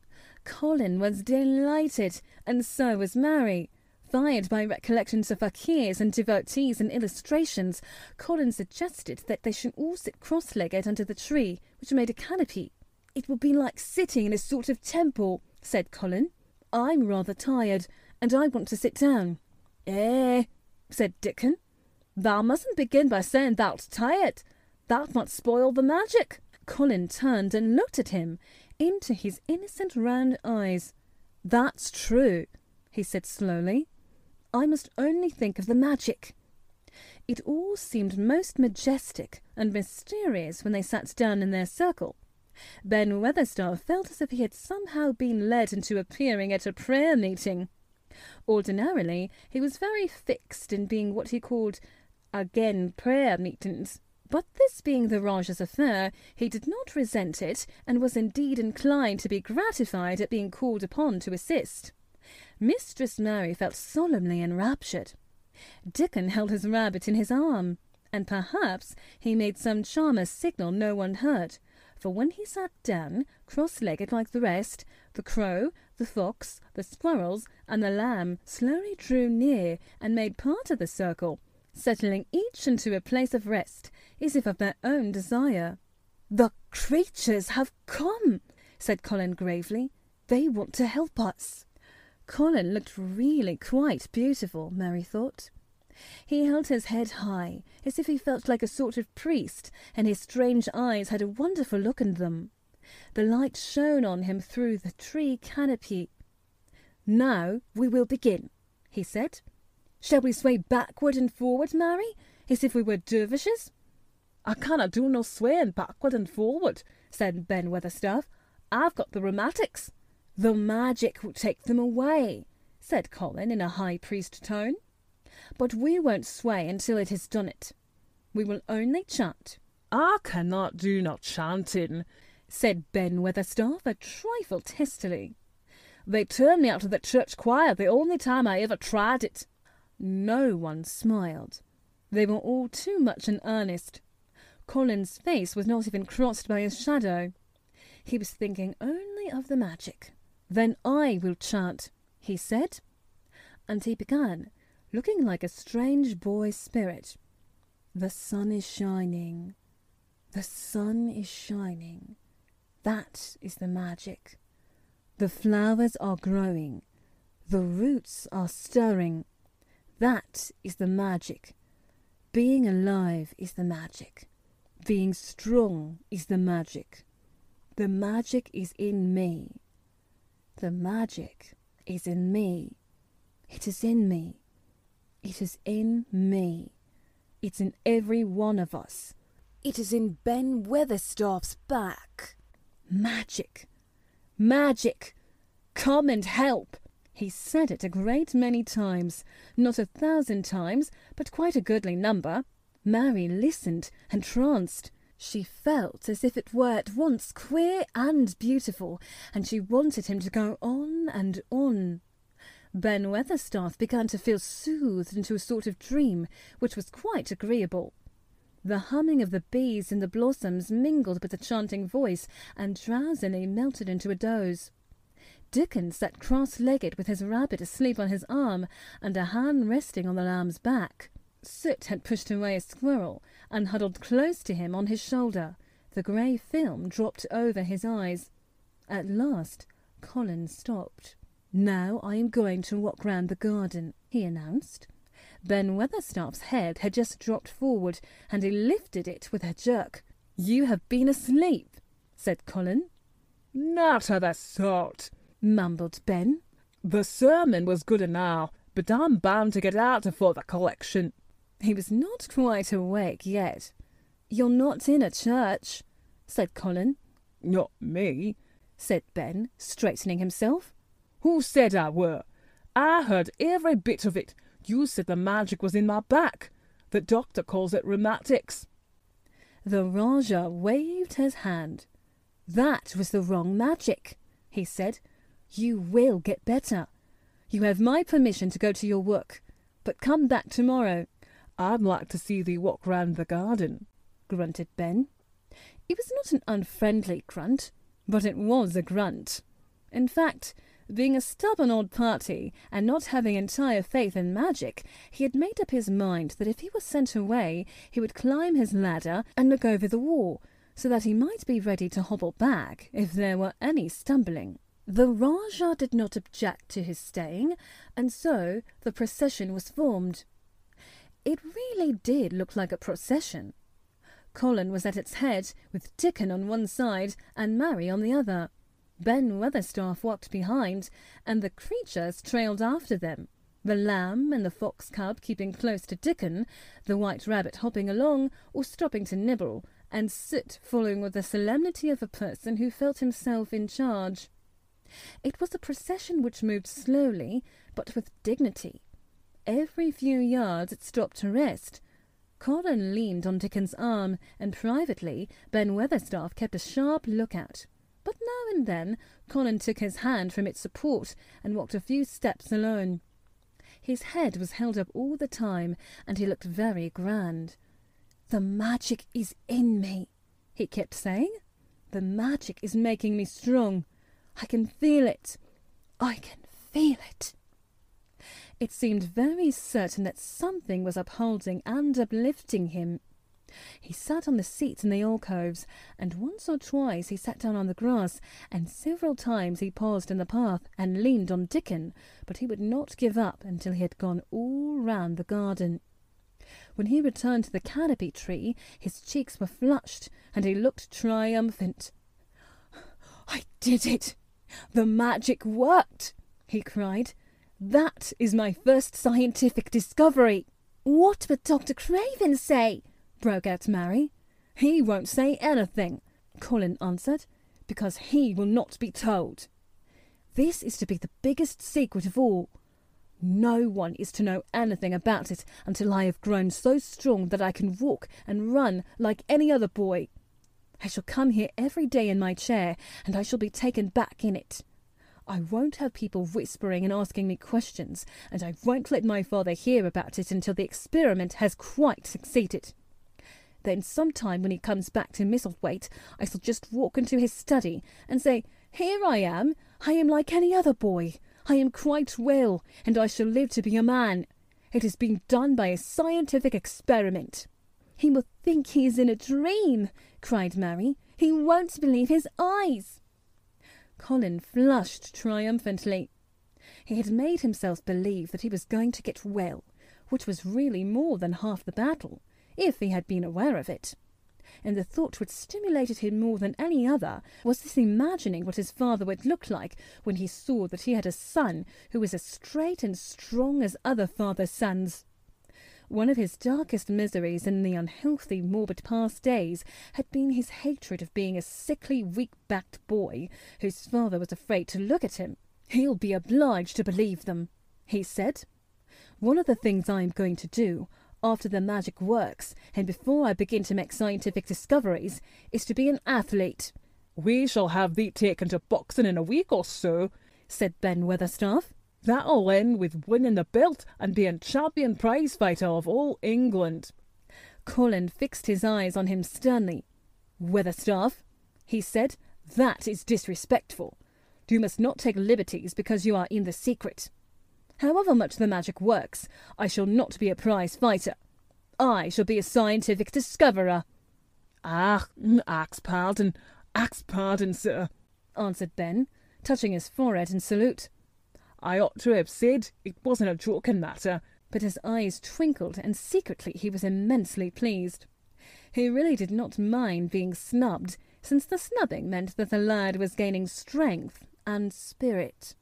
Speaker 2: Colin was delighted, and so was Mary. Fired by recollections of fakirs and devotees and illustrations, Colin suggested that they should all sit cross-legged under the tree, which made a canopy. "It will be like sitting in a sort of temple," said Colin. "I'm rather tired, and I want to sit down." "Eh," said Dickon. "Thou mustn't begin by saying thou'rt tired. That might spoil the magic." Colin turned and looked at him, into his innocent round eyes. "That's true," he said slowly. "I must only think of the magic." It all seemed most majestic and mysterious when they sat down in their circle. Ben Weatherstaff felt as if he had somehow been led into appearing at a prayer meeting. Ordinarily, he was very fixed in being what he called, again, prayer meetings. But this being the Rajah's affair, he did not resent it, and was indeed inclined to be gratified at being called upon to assist. Mistress Mary felt solemnly enraptured. Dickon held his rabbit in his arm, and perhaps he made some charmless signal no one heard, for when he sat down, cross-legged like the rest, the crow, the fox, the squirrels, and the lamb slowly drew near and made part of the circle, settling each into a place of rest, as if of their own desire. "The creatures have come," said Colin gravely. "They want to help us." Colin looked really quite beautiful, Mary thought. He held his head high, as if he felt like a sort of priest, and his strange eyes had a wonderful look in them. The light shone on him through the tree canopy. "Now we will begin," he said. "Shall we sway backward and forward, Mary, as if we were dervishes?"
Speaker 3: "I cannot do no swaying backward and forward," said Ben Weatherstaff. "I've got the rheumatics."
Speaker 2: "The magic will take them away," said Colin in a high priest tone. "But we won't sway until it has done it. We will only chant."
Speaker 3: "I cannot do no chanting,"
Speaker 2: said Ben Weatherstaff a trifle testily.
Speaker 3: "They turned me out of the church choir the only time I ever tried it."
Speaker 2: No one smiled. They were all too much in earnest. Colin's face was not even crossed by his shadow. He was thinking only of the magic. "Then I will chant," he said. And he began, looking like a strange boy spirit. "The sun is shining. The sun is shining. That is the magic. The flowers are growing. The roots are stirring. That is the magic. Being alive is the magic. Being strong is the magic. The magic is in me. The magic is in me. It is in me. It is in me. It's in every one of us. It is in Ben Weatherstaff's back. Magic. Magic. Come and help." He said it a great many times, not a thousand times, but quite a goodly number. Mary listened, entranced. She felt as if it were at once queer and beautiful, and she wanted him to go on and on. Ben Weatherstaff began to feel soothed into a sort of dream, which was quite agreeable. The humming of the bees in the blossoms mingled with the chanting voice, and drowsily melted into a doze. Dickon sat cross-legged with his rabbit asleep on his arm, and a hand resting on the lamb's back. Soot had pushed away a squirrel, and huddled close to him on his shoulder. The grey film dropped over his eyes. At last, Colin stopped. "Now I am going to walk round the garden," he announced. Ben Weatherstaff's head had just dropped forward, and he lifted it with a jerk. "You have been asleep," said Colin.
Speaker 3: "Not of the sort,"
Speaker 2: mumbled Ben.
Speaker 3: "The sermon was good enough, but I'm bound to get out for the collection."
Speaker 2: He was not quite awake yet. "You're not in a church," said Colin.
Speaker 3: "Not me,"
Speaker 2: said Ben, straightening himself.
Speaker 3: "Who said I were? I heard every bit of it. You said the magic was in my back. The doctor calls it rheumatics."
Speaker 2: The Rajah waved his hand. "That was the wrong magic," he said. "You will get better. You have my permission to go to your work, but come back tomorrow."
Speaker 3: "I'd like to see thee walk round the garden,"
Speaker 2: grunted Ben. It was not an unfriendly grunt, but it was a grunt. In fact, being a stubborn old party and not having entire faith in magic, he had made up his mind that if he was sent away, he would climb his ladder and look over the wall, so that he might be ready to hobble back if there were any stumbling. The Rajah did not object to his staying, and so the procession was formed. It really did look like a procession. Colin was at its head, with Dickon on one side and Mary on the other. Ben Weatherstaff walked behind, and the creatures trailed after them, the lamb and the fox cub keeping close to Dickon, the white rabbit hopping along or stopping to nibble, and soot following with the solemnity of a person who felt himself in charge. It was a procession which moved slowly, but with dignity. Every few yards it stopped to rest. Colin leaned on Dickon's arm, and privately Ben Weatherstaff kept a sharp lookout. But now and then Colin took his hand from its support and walked a few steps alone. His head was held up all the time, and he looked very grand. "The magic is in me," he kept saying. "The magic is making me strong. I can feel it. I can feel it." It seemed very certain that something was upholding and uplifting him. He sat on the seats in the alcoves, and once or twice he sat down on the grass, and several times he paused in the path and leaned on Dickon, but he would not give up until he had gone all round the garden. When he returned to the canopy tree, his cheeks were flushed, and he looked triumphant. "I did it! The magic worked!" he cried. "That is my first scientific discovery." "What would Doctor Craven say?" broke out Mary. "He won't say anything," Colin answered, "because he will not be told. This is to be the biggest secret of all. No one is to know anything about it until I have grown so strong that I can walk and run like any other boy. I shall come here every day in my chair, and I shall be taken back in it. I won't have people whispering and asking me questions, and I won't let my father hear about it until the experiment has quite succeeded. Then sometime when he comes back to Misselthwaite, I shall just walk into his study and say, 'Here I am. I am like any other boy. I am quite well, and I shall live to be a man. It has been done by a scientific experiment.'" "He will think he is in a dream," cried Mary. "He won't believe his eyes." Colin flushed triumphantly. He had made himself believe that he was going to get well, which was really more than half the battle, if he had been aware of it. And the thought which stimulated him more than any other was this imagining what his father would look like when he saw that he had a son who was as straight and strong as other fathers' sons. One of his darkest miseries in the unhealthy, morbid past days had been his hatred of being a sickly, weak-backed boy whose father was afraid to look at him. "He'll be obliged to believe them," he said. "One of the things I am going to do, after the magic works, and before I begin to make scientific discoveries, is to be an athlete."
Speaker 3: "We shall have thee taken to boxing in a week or so,"
Speaker 2: said Ben Weatherstaff.
Speaker 3: "That'll end with winning the belt and being champion prize fighter of all England."
Speaker 2: Colin fixed his eyes on him sternly. "Weatherstaff," he said, "that is disrespectful. You must not take liberties because you are in the secret. However much the magic works, I shall not be a prize fighter. I shall be a scientific discoverer."
Speaker 3: "Ah, ax pardon, ax pardon, sir,"
Speaker 2: answered Ben, touching his forehead in salute.
Speaker 3: "I ought to have said it wasn't a joking matter."
Speaker 2: But his eyes twinkled, and secretly he was immensely pleased. He really did not mind being snubbed, since the snubbing meant that the lad was gaining strength and spirit.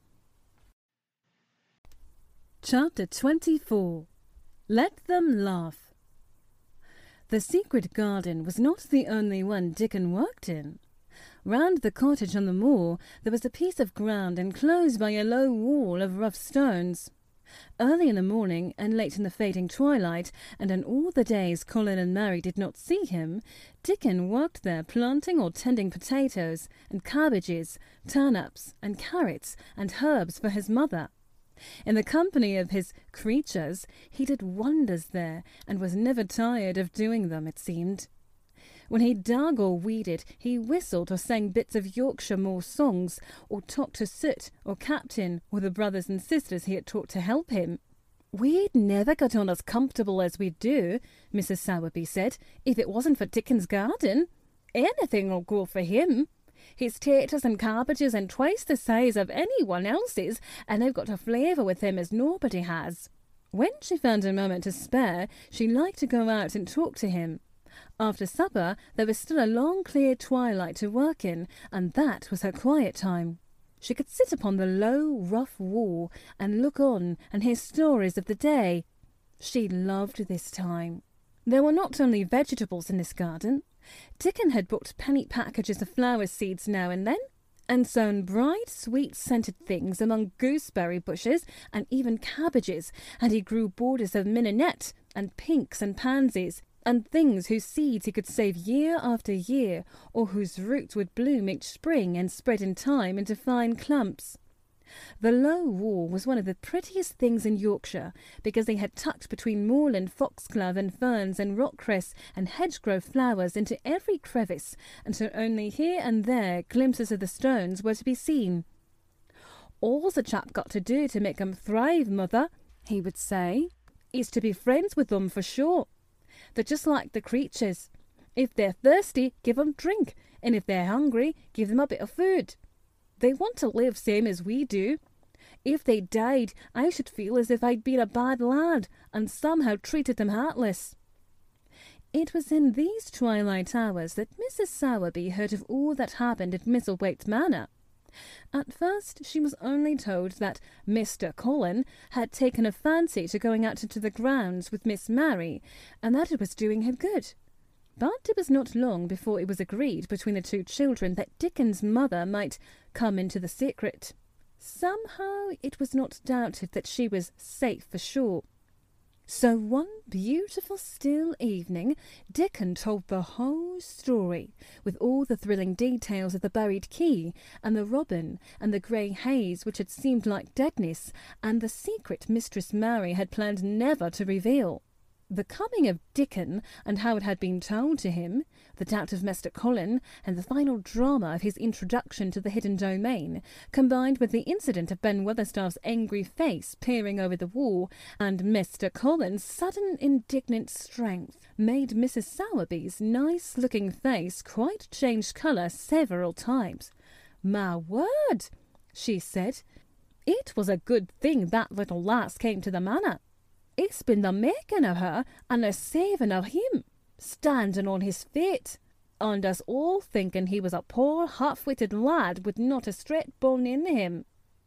Speaker 2: Chapter twenty-four. Let Them Laugh. The secret garden was not the only one Dickon worked in. Round the cottage on the moor there was a piece of ground enclosed by a low wall of rough stones. Early in the morning and late in the fading twilight, and on all the days Colin and Mary did not see him, Dickon worked there planting or tending potatoes and cabbages, turnips and carrots and herbs for his mother. In the company of his creatures he did wonders there, and was never tired of doing them, it seemed. When he dug or weeded, he whistled or sang bits of Yorkshire moor songs, or talked to Soot or Captain or the brothers and sisters he had taught to help him. "We'd never got on as comfortable as we do," Missus Sowerby said, "if it wasn't for Dickon's garden. Anything'll grow for him. His taters and cabbages are twice the size of anyone else's, and they've got a flavour with him as nobody has." When she found a moment to spare, she liked to go out and talk to him. After supper there was still a long clear twilight to work in, and that was her quiet time. She could sit upon the low rough wall and look on and hear stories of the day. She loved this time. There were not only vegetables in this garden. Dickon had bought penny packages of flower seeds now and then, and sown bright, sweet-scented things among gooseberry bushes and even cabbages, and he grew borders of mignonette and pinks and pansies, and things whose seeds he could save year after year, or whose roots would bloom each spring and spread in time into fine clumps. The low wall was one of the prettiest things in Yorkshire, because they had tucked between moorland foxglove and ferns and rockcress and hedgegrove flowers into every crevice, until only here and there glimpses of the stones were to be seen. "All's a chap got to do to make 'em thrive, mother," he would say, "is to be friends with them for sure. They're just like the creatures. If they're thirsty, give 'em drink, and if they're hungry, give them a bit of food. They want to live same as we do. If they died, I should feel as if I'd been a bad lad and somehow treated them heartless." It was in these twilight hours that Missus Sowerby heard of all that happened at Misselthwaite Manor. At first she was only told that Mister Colin had taken a fancy to going out into the grounds with Miss Mary, and that it was doing him good. But it was not long before it was agreed between the two children that Dickon's mother might come into the secret. Somehow it was not doubted that she was safe for sure. So one beautiful still evening, Dickon told the whole story, with all the thrilling details of the buried key, and the robin, and the grey haze which had seemed like deadness, and the secret Mistress Mary had planned never to reveal. The coming of Dickon, and how it had been told to him, the doubt of Mister Colin, and the final drama of his introduction to the hidden domain, combined with the incident of Ben Weatherstaff's angry face peering over the wall, and Mister Colin's sudden indignant strength, made Missus Sowerby's nice-looking face quite change colour several times. "My word," she said, "it was a good thing that little lass came to the manor. It's been the making of her and the saving of him, standing on his feet, and us all thinking he was a poor half-witted lad with not a straight bone in him."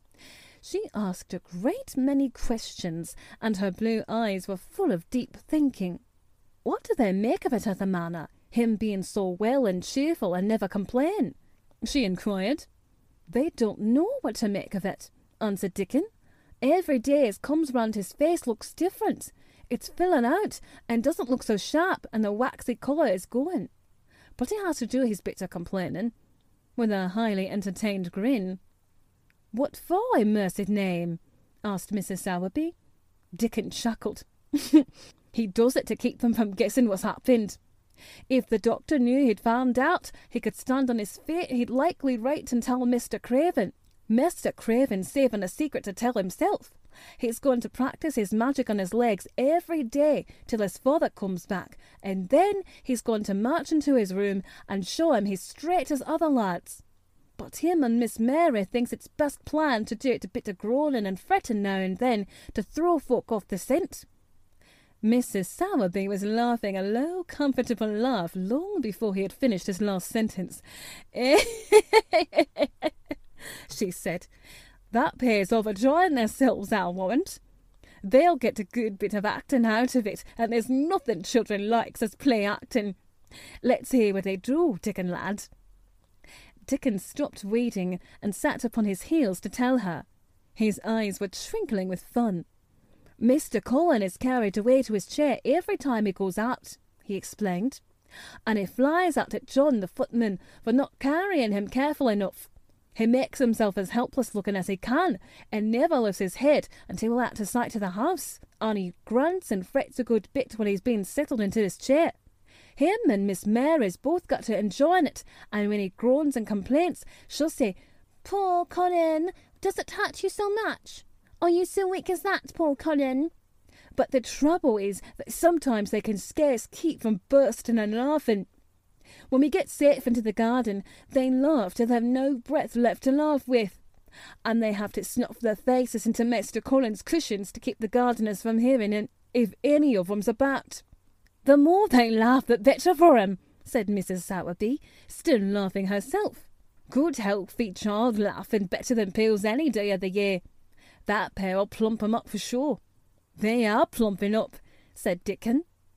Speaker 2: She asked a great many questions, and her blue eyes were full of deep thinking. "What do they make of it at the manor, him being so well and cheerful and never complain?" she inquired. "They don't know what to make of it," answered Dickon. "Every day as comes round his face looks different. It's filling out and doesn't look so sharp, and the waxy colour is going. But he has to do his bit of complaining," with a highly entertained grin. "What for, in mercy's name?" asked Missus Sowerby. Dickon chuckled. "He does it to keep them from guessing what's happened. If the doctor knew he'd found out, he could stand on his feet, he'd likely write and tell Mister Craven. Mister Craven's saving a secret to tell himself. He's going to practice his magic on his legs every day till his father comes back, and then he's going to march into his room and show him he's straight as other lads. But him and Miss Mary thinks it's best plan to do it a bit of groaning and fretting now and then to throw folk off the scent." Missus Sowerby was laughing a low, comfortable laugh long before he had finished his last sentence. She said, "That pays off enjoying themselves, I'll warrant. They'll get a good bit of acting out of it, and there's nothing children likes as play acting. Let's hear what they do, Dickon lad." Dickon stopped weeding and sat upon his heels to tell her. His eyes were twinkling with fun. "Mister Colin is carried away to his chair every time he goes out," he explained, "and he flies out at John the footman for not carrying him careful enough. He makes himself as helpless-looking as he can, and never lifts his head until we're out of sight of the house, and he grunts and frets a good bit when he's been settled into his chair. Him and Miss Mary's both got to enjoying it, and when he groans and complains, she'll say, 'Poor Colin, does it hurt you so much? Are you so weak as that, poor Colin?' But the trouble is that sometimes they can scarce keep from bursting and laughing. When we get safe into the garden, they laugh till they've no breath left to laugh with, and they have to snuff their faces into Mister Colin's cushions to keep the gardeners from hearing it if any of 'em's about. The more they laugh, the better for 'em," said Missus Sowerby, still laughing herself. "Good healthy child laughing better than pills any day of the year. That pair'll plump 'em up for sure." "They are plumping up," said Dickon.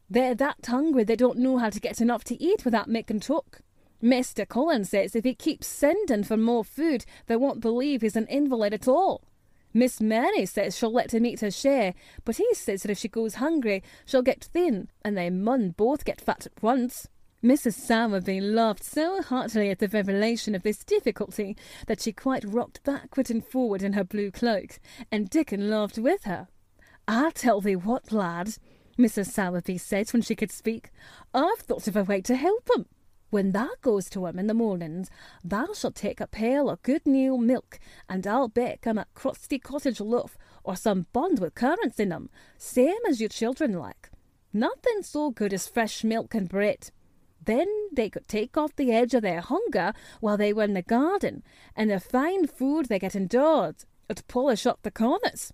Speaker 2: They're that hungry they don't know how to get enough to eat without making talk. Mister Colin says if he keeps sending for more food, they won't believe he's an invalid at all. Miss Mary says she'll let him eat her share, but he says that if she goes hungry, she'll get thin, and they mun both get fat at once. Missus Sowerby laughed so heartily at the revelation of this difficulty that she quite rocked backward and forward in her blue cloak, and Dickon laughed with her. "I'll tell thee what, lad," Missus Sowerby said when she could speak, "I've thought of a way to help 'em. When thou goes to 'em in the mornings, thou shalt take a pail of good new milk, and I'll bake 'em a crusty cottage loaf, or some buns with currants in 'em, same as your children like. Nothing so good as fresh milk and bread. Then they could take off the edge of their hunger while they were in the garden, and the fine food they get indoors 'ud polish up the corners."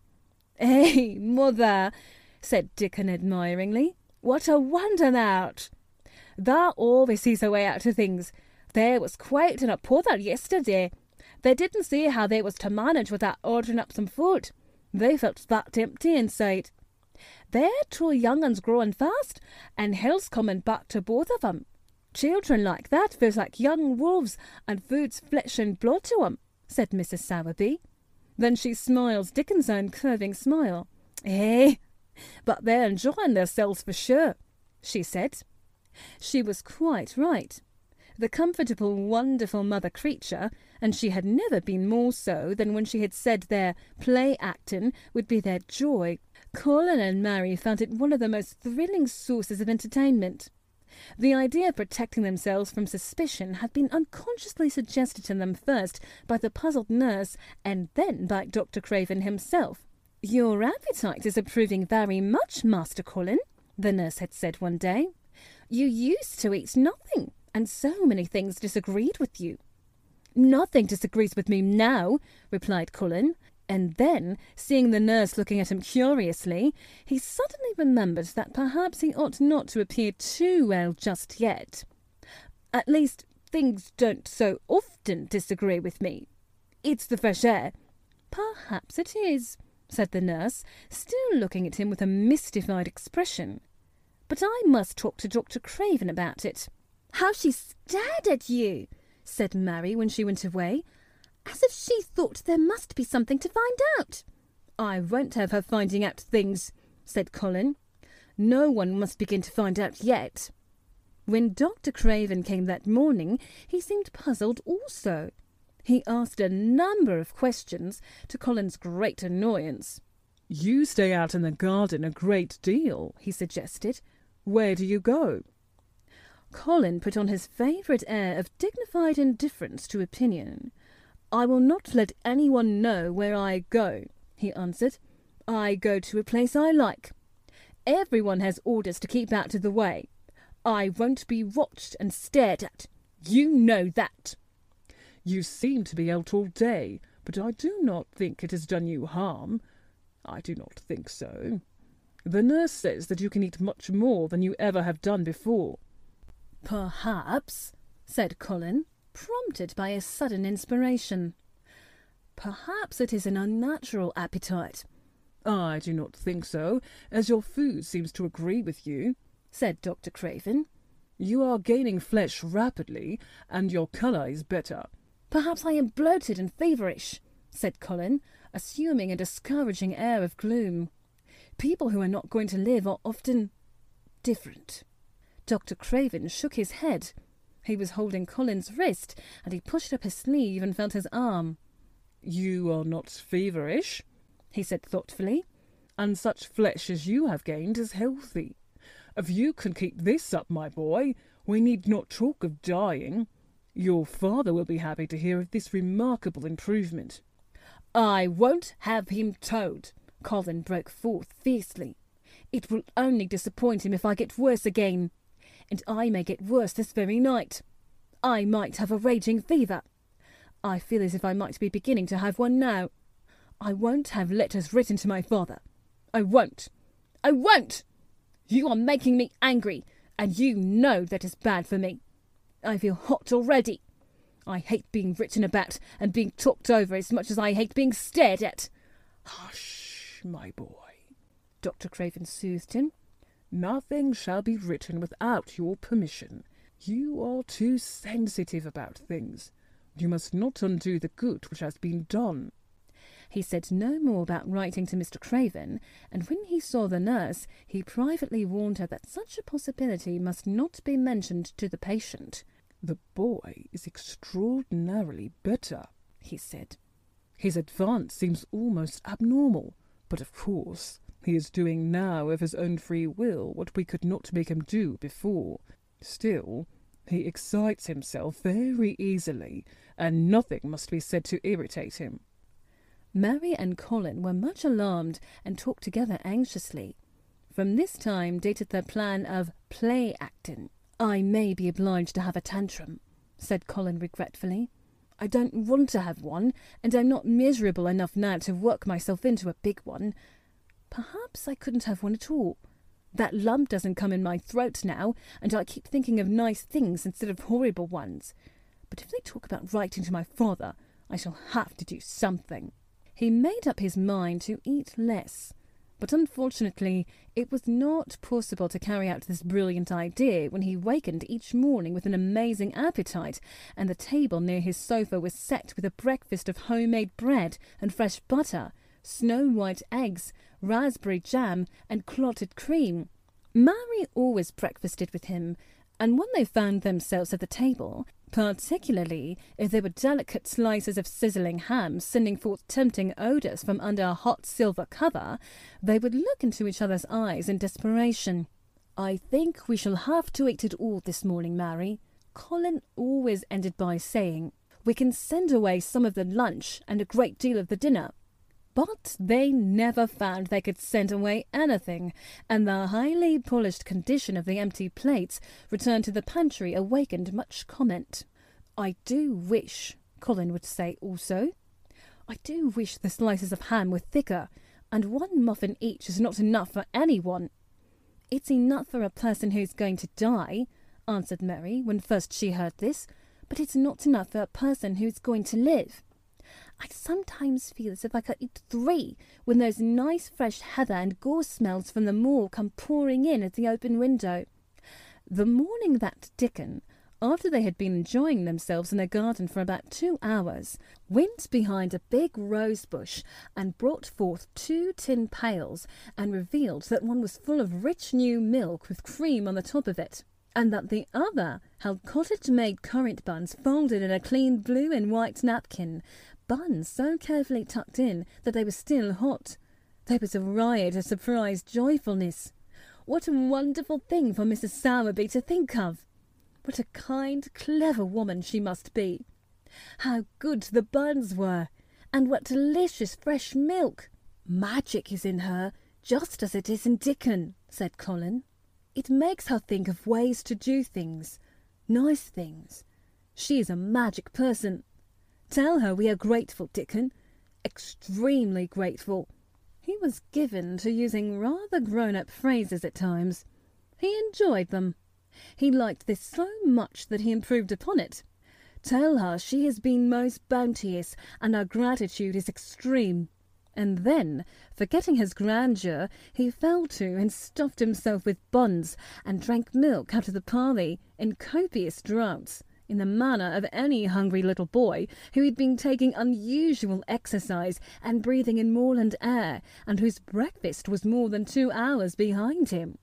Speaker 2: "Eh, mother," said Dickon admiringly, "what a wonder thou'rt! Thou always sees a way out of things. There was quite in a pother yesterday. They didn't see how they was to manage without ordering up some food. They felt that empty inside. They're two young uns growing fast, and health's coming back to both of 'em. Children like that feels like young wolves, and food's flesh and blood to 'em," said Missus Sowerby. Then she smiled Dickon's own curving smile. "Eh, but they're enjoying themselves for sure," she said. She was quite right. The comfortable, wonderful mother creature, and she had never been more so than when she had said their play-acting would be their joy. Colin and Mary found it one of the most thrilling sources of entertainment. The idea of protecting themselves from suspicion had been unconsciously suggested to them first by the puzzled nurse, and then by Doctor Craven himself. "Your appetite is improving very much, Master Colin," the nurse had said one day. "You used to eat nothing, and so many things disagreed with you." "Nothing disagrees with me now," replied Colin, and then, seeing the nurse looking at him curiously, he suddenly remembered that perhaps he ought not to appear too well just yet. "At least, things don't so often disagree with me. It's the fresh air." "Perhaps it is," said the nurse, still looking at him with a mystified expression. "But I must talk to Doctor Craven about it." "How she stared at you," said Mary when she went away, "as if she thought there must be something to find out." "I won't have her finding out things," said Colin. "No one must begin to find out yet." When Doctor Craven came that morning, he seemed puzzled also. He asked a number of questions, to Colin's great annoyance.
Speaker 3: "You stay out in the garden a great deal," he suggested. "Where do you go?"
Speaker 2: Colin put on his favourite air of dignified indifference to opinion. "I will not let anyone know where I go," he answered. "I go to a place I like. Everyone has orders to keep out of the way. I won't be watched and stared at. You know that."
Speaker 3: "You seem to be out all day, but I do not think it has done you harm. I do not think so. The nurse says that you can eat much more than you ever have done before."
Speaker 2: "Perhaps," said Colin, prompted by a sudden inspiration. "Perhaps it is an unnatural appetite."
Speaker 3: "I do not think so, as your food seems to agree with you," said Doctor Craven. "You are gaining flesh rapidly, and your colour is better."
Speaker 2: "Perhaps I am bloated and feverish," said Colin, assuming a discouraging air of gloom. "People who are not going to live are often different." Doctor Craven shook his head. He was holding Colin's wrist, and he pushed up his sleeve and felt his arm.
Speaker 3: "You are not feverish,"
Speaker 2: he said thoughtfully,
Speaker 3: "and such flesh as you have gained is healthy. If you can keep this up, my boy, we need not talk of dying. Your father will be happy to hear of this remarkable improvement."
Speaker 2: "I won't have him told," Colin broke forth fiercely. "It will only disappoint him if I get worse again. And I may get worse this very night. I might have a raging fever. I feel as if I might be beginning to have one now. I won't have letters written to my father. I won't. I won't! You are making me angry, and you know that is bad for me. I feel hot already. I hate being written about and being talked over as much as I hate being stared at."
Speaker 3: "Hush, my boy,"
Speaker 2: Doctor Craven soothed him.
Speaker 3: Nothing shall be written without your permission. You are too sensitive about things. You must not undo the good which has been done."
Speaker 2: He said no more about writing to Mister Craven, and when he saw the nurse, he privately warned her that such a possibility must not be mentioned to the patient.
Speaker 3: "The boy is extraordinarily better," he said. "His advance seems almost abnormal, but of course he is doing now of his own free will what we could not make him do before. Still, he excites himself very easily, and nothing must be said to irritate him."
Speaker 2: Mary and Colin were much alarmed and talked together anxiously. From this time dated their plan of play-acting. "I may be obliged to have a tantrum," said Colin regretfully. "I don't want to have one, and I'm not miserable enough now to work myself into a big one. Perhaps I couldn't have one at all. That lump doesn't come in my throat now, and I keep thinking of nice things instead of horrible ones. But if they talk about writing to my father, I shall have to do something." He made up his mind to eat less, but unfortunately it was not possible to carry out this brilliant idea when he wakened each morning with an amazing appetite, and the table near his sofa was set with a breakfast of homemade bread and fresh butter, snow-white eggs, raspberry jam, and clotted cream. Mary always breakfasted with him, and when they found themselves at the table, particularly if there were delicate slices of sizzling ham sending forth tempting odours from under a hot silver cover, they would look into each other's eyes in desperation. "I think we shall have to eat it all this morning, Mary," Colin always ended by saying. "We can send away some of the lunch and a great deal of the dinner." But they never found they could send away anything, and the highly polished condition of the empty plates returned to the pantry awakened much comment. "I do wish," Colin would say also, "I do wish the slices of ham were thicker, and one muffin each is not enough for anyone." "It's enough for a person who's going to die," answered Mary when first she heard this, "but it's not enough for a person who's going to live. I sometimes feel as if I could eat three when those nice fresh heather and gorse smells from the moor come pouring in at the open window." The morning that Dickon, after they had been enjoying themselves in the garden for about two hours, went behind a big rose bush and brought forth two tin pails and revealed that one was full of rich new milk with cream on the top of it, and that the other held cottage-made currant buns folded in a clean blue and white napkin, buns so carefully tucked in that they were still hot. There was a riot of surprised joyfulness. What a wonderful thing for Missus Sowerby to think of! What a kind, clever woman she must be! How good the buns were! And what delicious fresh milk! "Magic is in her, just as it is in Dickon," said Colin. "It makes her think of ways to do things, nice things. She is a magic person. Tell her we are grateful, Dickon, extremely grateful." He was given to using rather grown-up phrases at times. He enjoyed them. He liked this so much that he improved upon it. "Tell her she has been most bounteous, and our gratitude is extreme." And then, forgetting his grandeur, he fell to and stuffed himself with buns, and drank milk out of the parley in copious draughts, in the manner of any hungry little boy who had been taking unusual exercise and breathing in moorland air, and whose breakfast was more than two hours behind him.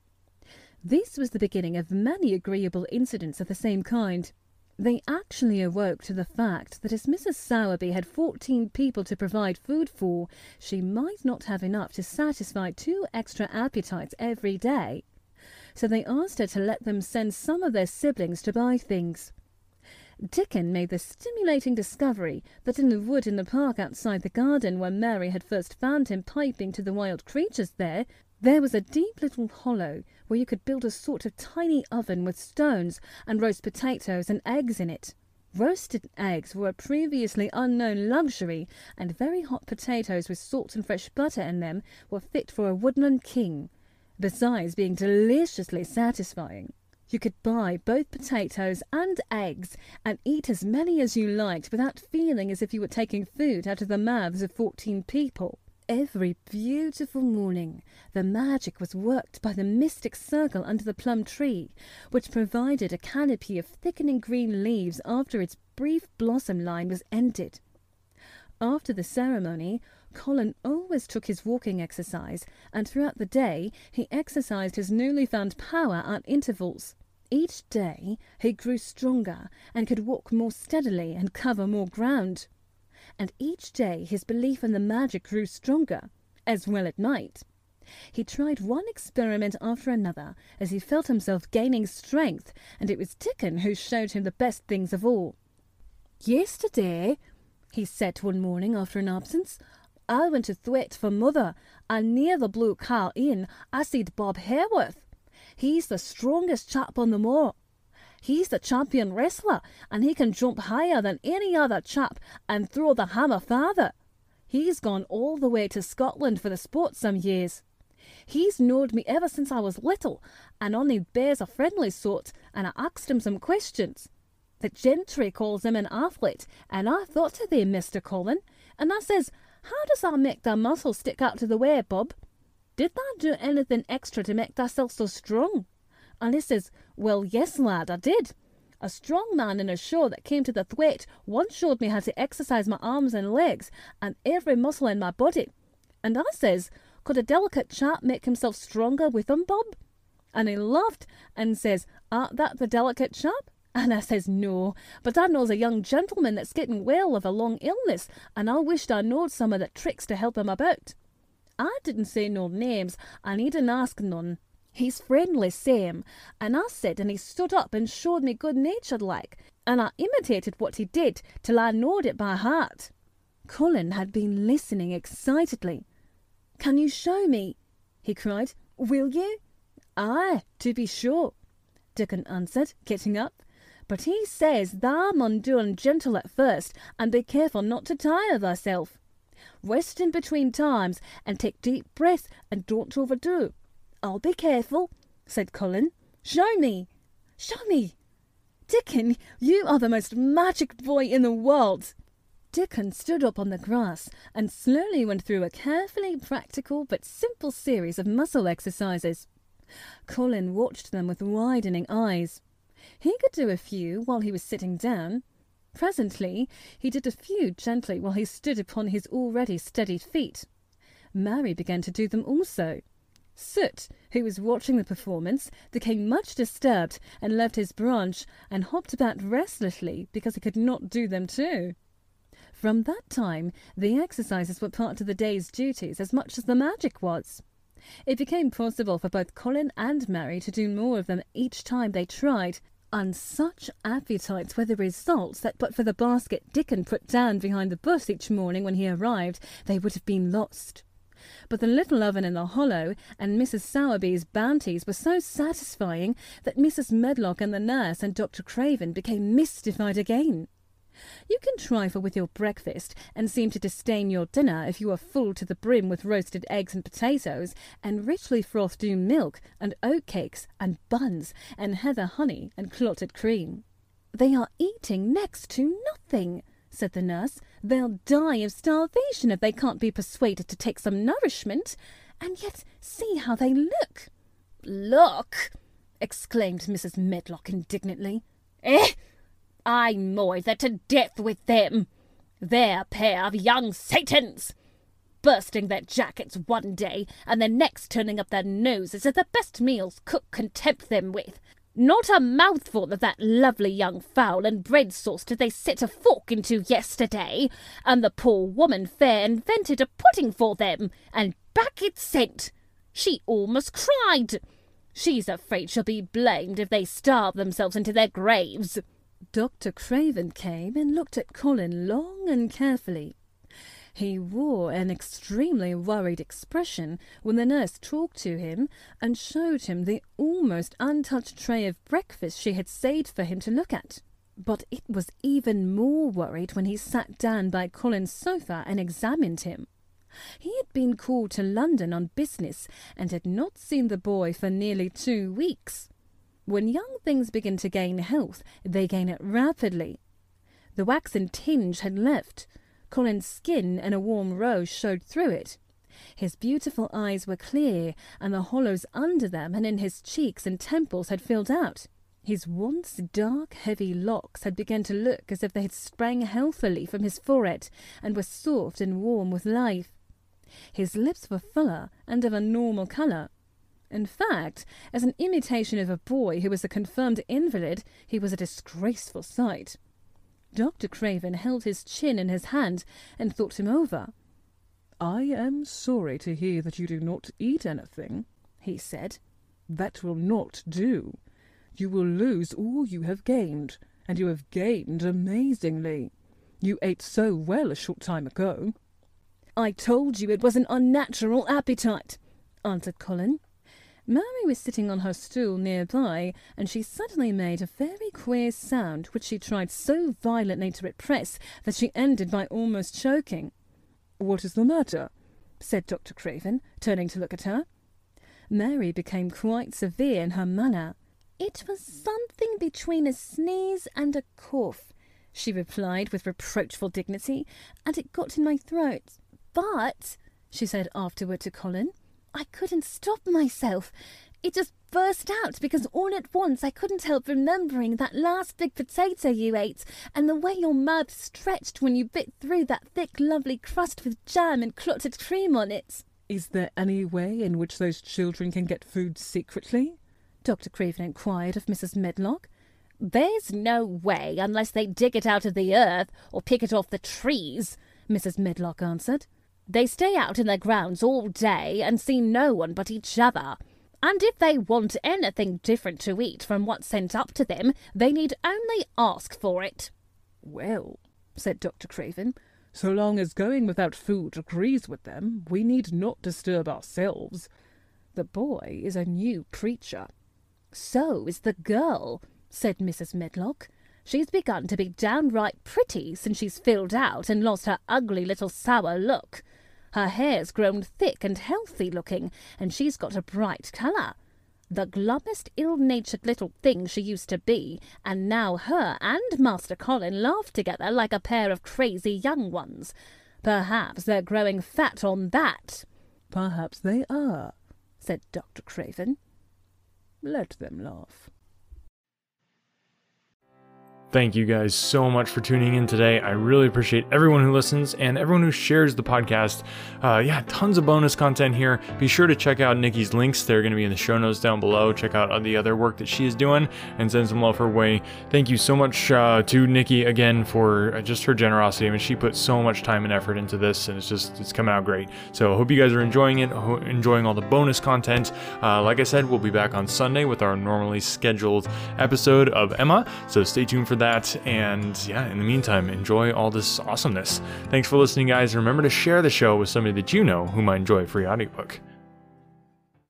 Speaker 2: This was the beginning of many agreeable incidents of the same kind. They actually awoke to the fact that as Missus Sowerby had fourteen people to provide food for, she might not have enough to satisfy two extra appetites every day. So they asked her to let them send some of their siblings to buy things. Dickon made the stimulating discovery that in the wood in the park outside the garden where Mary had first found him piping to the wild creatures there, there was a deep little hollow where you could build a sort of tiny oven with stones and roast potatoes and eggs in it. Roasted eggs were a previously unknown luxury, and very hot potatoes with salt and fresh butter in them were fit for a woodland king, besides being deliciously satisfying. You could buy both potatoes and eggs and eat as many as you liked without feeling as if you were taking food out of the mouths of fourteen people. Every beautiful morning, the magic was worked by the mystic circle under the plum tree, which provided a canopy of thickening green leaves after its brief blossom line was ended. After the ceremony, Colin always took his walking exercise, and throughout the day he exercised his newly found power at intervals. Each day he grew stronger and could walk more steadily and cover more ground. And each day his belief in the magic grew stronger, as well it might. He tried one experiment after another as he felt himself gaining strength, and it was Dickon who showed him the best things of all. "Yesterday," he said one morning after an absence, "I went to Thwaite for mother, and near the Blue Cow Inn I seed Bob Hareworth. He's the strongest chap on the moor. He's the champion wrestler, and he can jump higher than any other chap and throw the hammer farther. He's gone all the way to Scotland for the sport some years. He's knowed me ever since I was little, and only bears a friendly sort, and I asked him some questions. The gentry calls him an athlete, and I thought of thee, Mister Colin, and I says, 'How does that make thy muscles stick out to the way, Bob? Did thou do anything extra to make thyself so strong?' And he says, 'Well, yes, lad, I did. A strong man in a show that came to the Thwaite once showed me how to exercise my arms and legs and every muscle in my body.' And I says, 'Could a delicate chap make himself stronger with 'em, Bob?' And he laughed and says, 'Art that the delicate chap?' And I says, 'No, but I knows a young gentleman that's getting well of a long illness, and I wished I knowed some of the tricks to help him about.' I didn't say no names, and he didn't ask none. He's friendly same, and I said, and he stood up and showed me good-natured like, and I imitated what he did till I knowed it by heart." Colin had been listening excitedly. "Can you show me?" he cried. "Will you?" "Aye, to be sure," Dickon answered, getting up. "But he says thou mun do 'un gentle at first, and be careful not to tire thyself. Rest in between times, and take deep breaths, and don't overdo." "I'll be careful," said Colin. "Show me! Show me! Dickon, you are the most magic boy in the world." Dickon stood up on the grass and slowly went through a carefully practical but simple series of muscle exercises. Colin watched them with widening eyes. He could do a few while he was sitting down. Presently he did a few gently while he stood upon his already steadied feet. Mary began to do them also. Soot, who was watching the performance, became much disturbed and left his branch and hopped about restlessly because he could not do them too. From that time, the exercises were part of the day's duties as much as the magic was. It became possible for both Colin and Mary to do more of them each time they tried, and such appetites were the results that but for the basket Dickon put down behind the bush each morning when he arrived, they would have been lost. But the little oven in the hollow and Missus Sowerby's bounties were so satisfying that Missus Medlock and the nurse and Doctor Craven became mystified again. You can trifle with your breakfast and seem to disdain your dinner if you are full to the brim with roasted eggs and potatoes, and richly frothed new milk, and oatcakes, and buns, and heather honey, and clotted cream. "They are eating next to nothing," said the nurse. "They'll die of starvation if they can't be persuaded to take some nourishment. And yet see how they look." "Look!" exclaimed Missus Medlock indignantly. "Eh! I'm more than to death with them. They're a pair of young Satans, bursting their jackets one day and the next turning up their noses at the best meals cook can tempt them with. Not a mouthful of that lovely young fowl and bread sauce did they set a fork into yesterday, and the poor woman fair invented a pudding for them, and back it sent. She almost cried. She's afraid she'll be blamed if they starve themselves into their graves." Doctor Craven came and looked at Colin long and carefully. He wore an extremely worried expression when the nurse talked to him and showed him the almost untouched tray of breakfast she had saved for him to look at. But it was even more worried when he sat down by Colin's sofa and examined him. He had been called to London on business and had not seen the boy for nearly two weeks. When young things begin to gain health, they gain it rapidly. The waxen tinge had left. Colin's skin and a warm rose showed through it. His beautiful eyes were clear, and the hollows under them and in his cheeks and temples had filled out. His once dark, heavy locks had begun to look as if they had sprang healthily from his forehead and were soft and warm with life. His lips were fuller and of a normal colour. In fact, as an imitation of a boy who was a confirmed invalid, he was a disgraceful sight. Doctor Craven held his chin in his hand and thought him over.
Speaker 3: "I am sorry to hear that you do not eat anything," he said. "That will not do. You will lose all you have gained, and you have gained amazingly. You ate so well a short time ago."
Speaker 2: "I told you it was an unnatural appetite," answered Colin. Mary was sitting on her stool nearby, and she suddenly made a very queer sound which she tried so violently to repress that she ended by almost choking.
Speaker 3: "What is the matter?"
Speaker 2: said Doctor Craven, turning to look at her. Mary became quite severe in her manner. "It was something between a sneeze and a cough," she replied with reproachful dignity, "and it got in my throat. But," she said afterward to Colin, "I couldn't stop myself. It just burst out because all at once I couldn't help remembering that last big potato you ate and the way your mouth stretched when you bit through that thick, lovely crust with jam and clotted cream on it."
Speaker 3: "Is there any way in which those children can get food secretly?"
Speaker 2: Doctor Craven inquired of Missus Medlock. "There's no way unless they dig it out of the earth or pick it off the trees," Missus Medlock answered. "They stay out in their grounds all day and see no one but each other. And if they want anything different to eat from what's sent up to them, they need only ask for it."
Speaker 3: "Well," said Doctor Craven, "so long as going without food agrees with them, we need not disturb ourselves. The boy is a new creature."
Speaker 2: "So is the girl," said Missus Medlock. "She's begun to be downright pretty since she's filled out and lost her ugly little sour look. Her hair's grown thick and healthy-looking, and she's got a bright colour. The glummest, ill-natured little thing she used to be, and now her and Master Colin laugh together like a pair of crazy young ones. Perhaps they're growing fat on that."
Speaker 3: "Perhaps they are,"
Speaker 2: said Doctor Craven.
Speaker 3: "Let them laugh."
Speaker 1: Thank you guys so much for tuning in today. I really appreciate everyone who listens and everyone who shares the podcast. Uh, yeah, tons of bonus content here. Be sure to check out Nikki's links. They're going to be in the show notes down below. Check out the other work that she is doing and send some love her way. Thank you so much uh, to Nikki again for just her generosity. I mean, she put so much time and effort into this, and it's just, it's coming out great. So I hope you guys are enjoying it, enjoying all the bonus content. Uh, like I said, we'll be back on Sunday with our normally scheduled episode of Emma. So stay tuned for that. That and yeah, in the meantime, enjoy all this awesomeness. Thanks for listening, guys. Remember to share the show with somebody that you know who might enjoy a free audiobook.